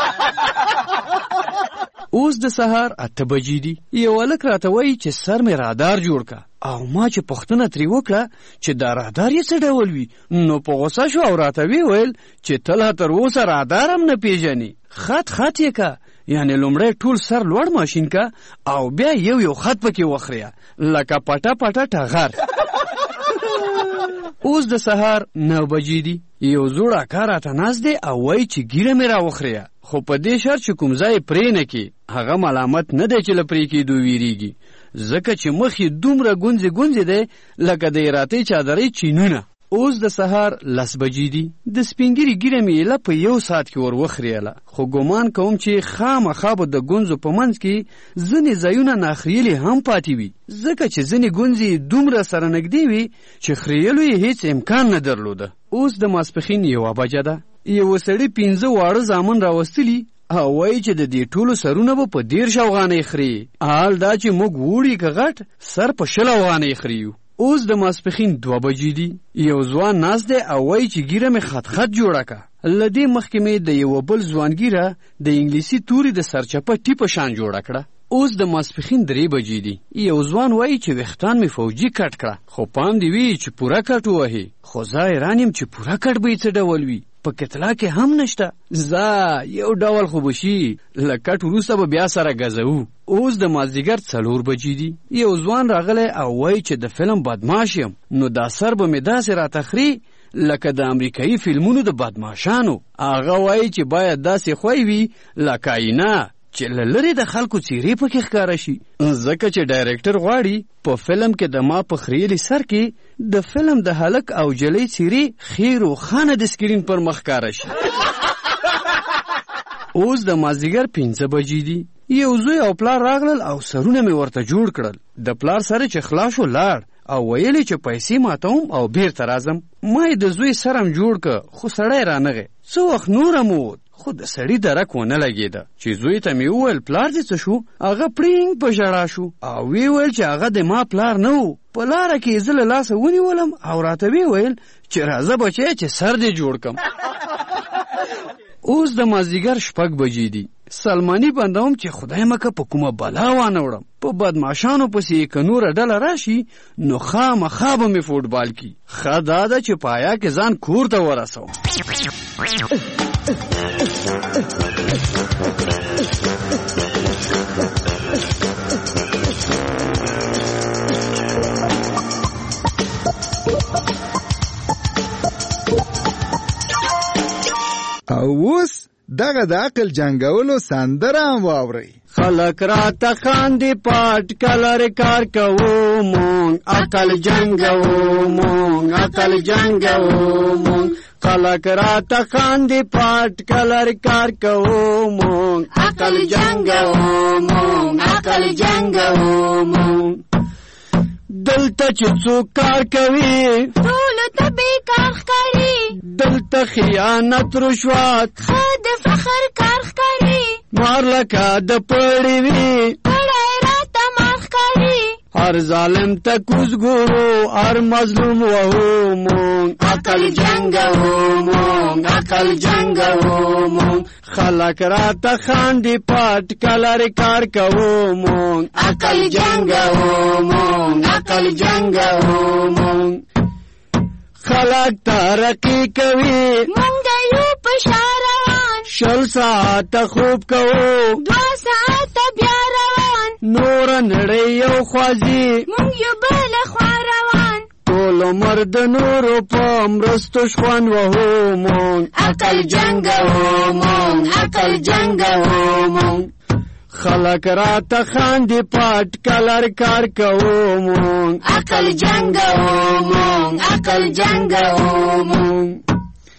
اوس د سهار اته بجې دي. یو هلک راته وایي چې سر مې رادار جوړ که، او ما چې پوښتنه ترې وکړه چې دا رادار یې څه ډول وي، نو په غوسه شو او راته ویې ویل چې ته لا تر اوسه رادار هم نه پېژنې. خط خط یې که، یعنې لومړی ټول سر لوړ ماشین که او بیا یو یو خط پکې وخریه لکه پټه پټه ټغر. اوس د سهار نو بجې دي. یو زوړ اکا راته ناست دی او وایي چې ګیره مې راوخریه، خو په دې شرط چې کوم ځای پرې نه کړي. هغه ملامت نه دی چې له پرې کېدو ویریږي، ځکه چې مخ یې دومره ګونځې ګونځې دی لکه د ایراتۍ چادرۍ چینونه. اوس د سهار لس بجې دي. د سپینګیري ګیره مې ایله په یو ساعت کې ور وخریله، خو ګمان کوم چې خامخا به د ګونځو په منځ کې ځینې ځایونه ناخریلې هم پاتې وي، ځکه چې ځینې ګونځې دومره سره نږدې وي چې خریلو یې هیڅ امکان نه درلوده. اوس د ماسپښین یوه بجه ده. یوه سړي پنځه واړه زامن راوستلي او وایي چې د دې ټولو سرونه به په دېرش افغانۍ خري، حال دا چې موږ وړي که غټ سر په شل افغانۍ خریو. اوس د ماسپښین دوه بجې دي. یو ځوان ناست دی او وایي چې ګیره مې خط خط جوړه که. له دې مخکې مې د یوه بل ځوان ګیره د انګلیسي توري د سرچپه ټیپه شان جوړه کړه. اوس د ماسپښین درې بجې دي. یو ځوان وایي چې ویښتان مې فوجي کټ کړه، خو پام دې وي چې پوره کټ ووهې. خو زه حیران یم چې پوره کټ به یې څه ډول وي، په کتلا کې هم نشته. زه یو ډول خو به شي، له کټ وروسته به بیا سره ګزوو. اوس د مازدیګر څلور بجې دي. یو ځوان راغلی او وایي چې د فلم بدماش یم، نو دا سر به مې داسې راته خري لکه د امریکایي فلمونو د بدماشانو. هغه وایي چې باید داسې خوی وي لکه آینه چې له لرې د خلکو څیرې پکې ښکاره شي، ځکه چې ډایرکټر غواړي په فلم کې د ما په خریلي سر کې د فلم د هلک او جلۍ څیرې ښې روښانه د سکرین پر مخ ښکاره شي. اوس د مازدیګر پنځه بجې دي. یو زوی او پلار راغلل او سرونه مې ورته جوړ کړل. د پلار سره چې خلاص شو لاړ او ویلې چې پیسې ماتوم او بیرته راځم. ما یې د زوی سرم جوړ که، خو سړی رانغی. څه وخت نوره مو ووت، خو د سړي درک ونه لګېده. چې زوی ته مې وویل پلار دې څه شو، هغه پړینګ په ژړا شو او وی ویل چې هغه د ما پلار نه و. په لاره کې زه له لاسه ونیولم او راته وی ویل چې راځه بچی چې سر دې جوړ کم. اوس د مازدیګر شپږ بجې دي. سلماني بندوم چې خدای مکه په کومه بلا وانه وړم. په بدماشانو پسې که نوره ډله راشي نو خامخا به مې فوټبال کی. ښه دا ده چې پایا کې ځان کور ته ورسوم. او اوس دغه د عقل جنگولو سندره هم واورئ. خلق راته خاندي پاټ کلر کار کوو مونږ، عقل جنگوو مونږ، عقل جنگوو مونږ. خلق راته خاندي پاټ کلر کار کوو مونږ، عقل جنگوو مونږ، عقل جنگوو مونږ. دلته چې څوک کار کوي ټولو ته بېکار ښکاري، دلته خیانت رشوت ښه د فخر کار ښکاري. مار لکه د پړې وي پړی راته مار ښکاري. هر ظالم ته کوز ګورو، هر مظلوم وهو مونږ، عقل جنګوو مونږ، عقل جنګوو مونږ. خلک راته خاندي پاټ کلر کار کوو مونږ، عقل جنګوو مونږ، عقل جنګوو مونږ. خلک ترقي کوي مونږ یو په شا روان، شل ساعته خوب کوو دوه ساعته بیا روان. نوره نړۍ یو خوځي مونږ یو بله خوا روان. ټول عمر د نورو په مرستو شخوند وهو مونږ، عقل جنګوو مونږ، عقل جنګوو مونږ. خلک راته خاندي پاټ کلر کار کوو مونږ، عقل جنګوو مونږ، عقل جنګوو مونږ.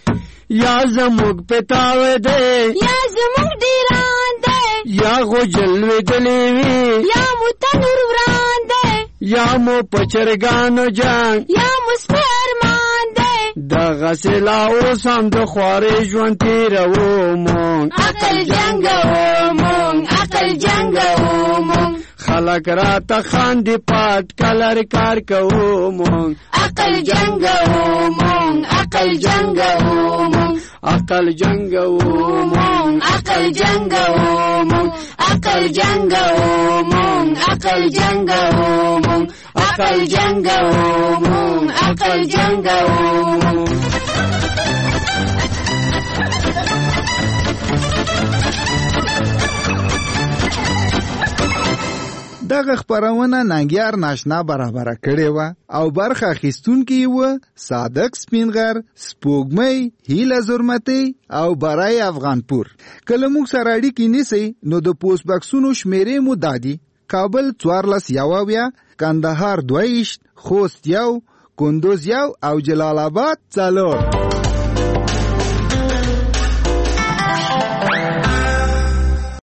یا زموږ پتاوه دی یا زموږ ډیران دی یا غو جلوې دلې وي یا مو تنور وران دی یا مو پچرګانو جنگ یا مو سپرمان دی دغسې لا اوس هم د خوارې ژوند تېروو مونږ عقل جنګوو مونږ عقل جنګوو مونږ خلک راته خاندي پاټ کلر کار کوو مونږ عقل جنګوو مونږ عقل جنګوو مونږ عقل جنګوو مونږ عقل جنګوو مونږ عقل جنګوو مونږ عقل جنګوو مونږ عقل جنګوو مونږ عقل جنګوو مونږ دغه خبرونه ننګیار ناشنا برابره کړې وه او برخه اخیستونکي یې وه صادق سپینغر، سپوږمۍ، هیله زرمتۍ او برای افغانپور. که له موږ سره اړیکې نیسئ نو د پوسټ بکسونو شمېرې مو دا دي: کابل څوارلس یو اویا، کندهار دوه ویشت، خوست یو، کندوز یو او جلال آباد څلور.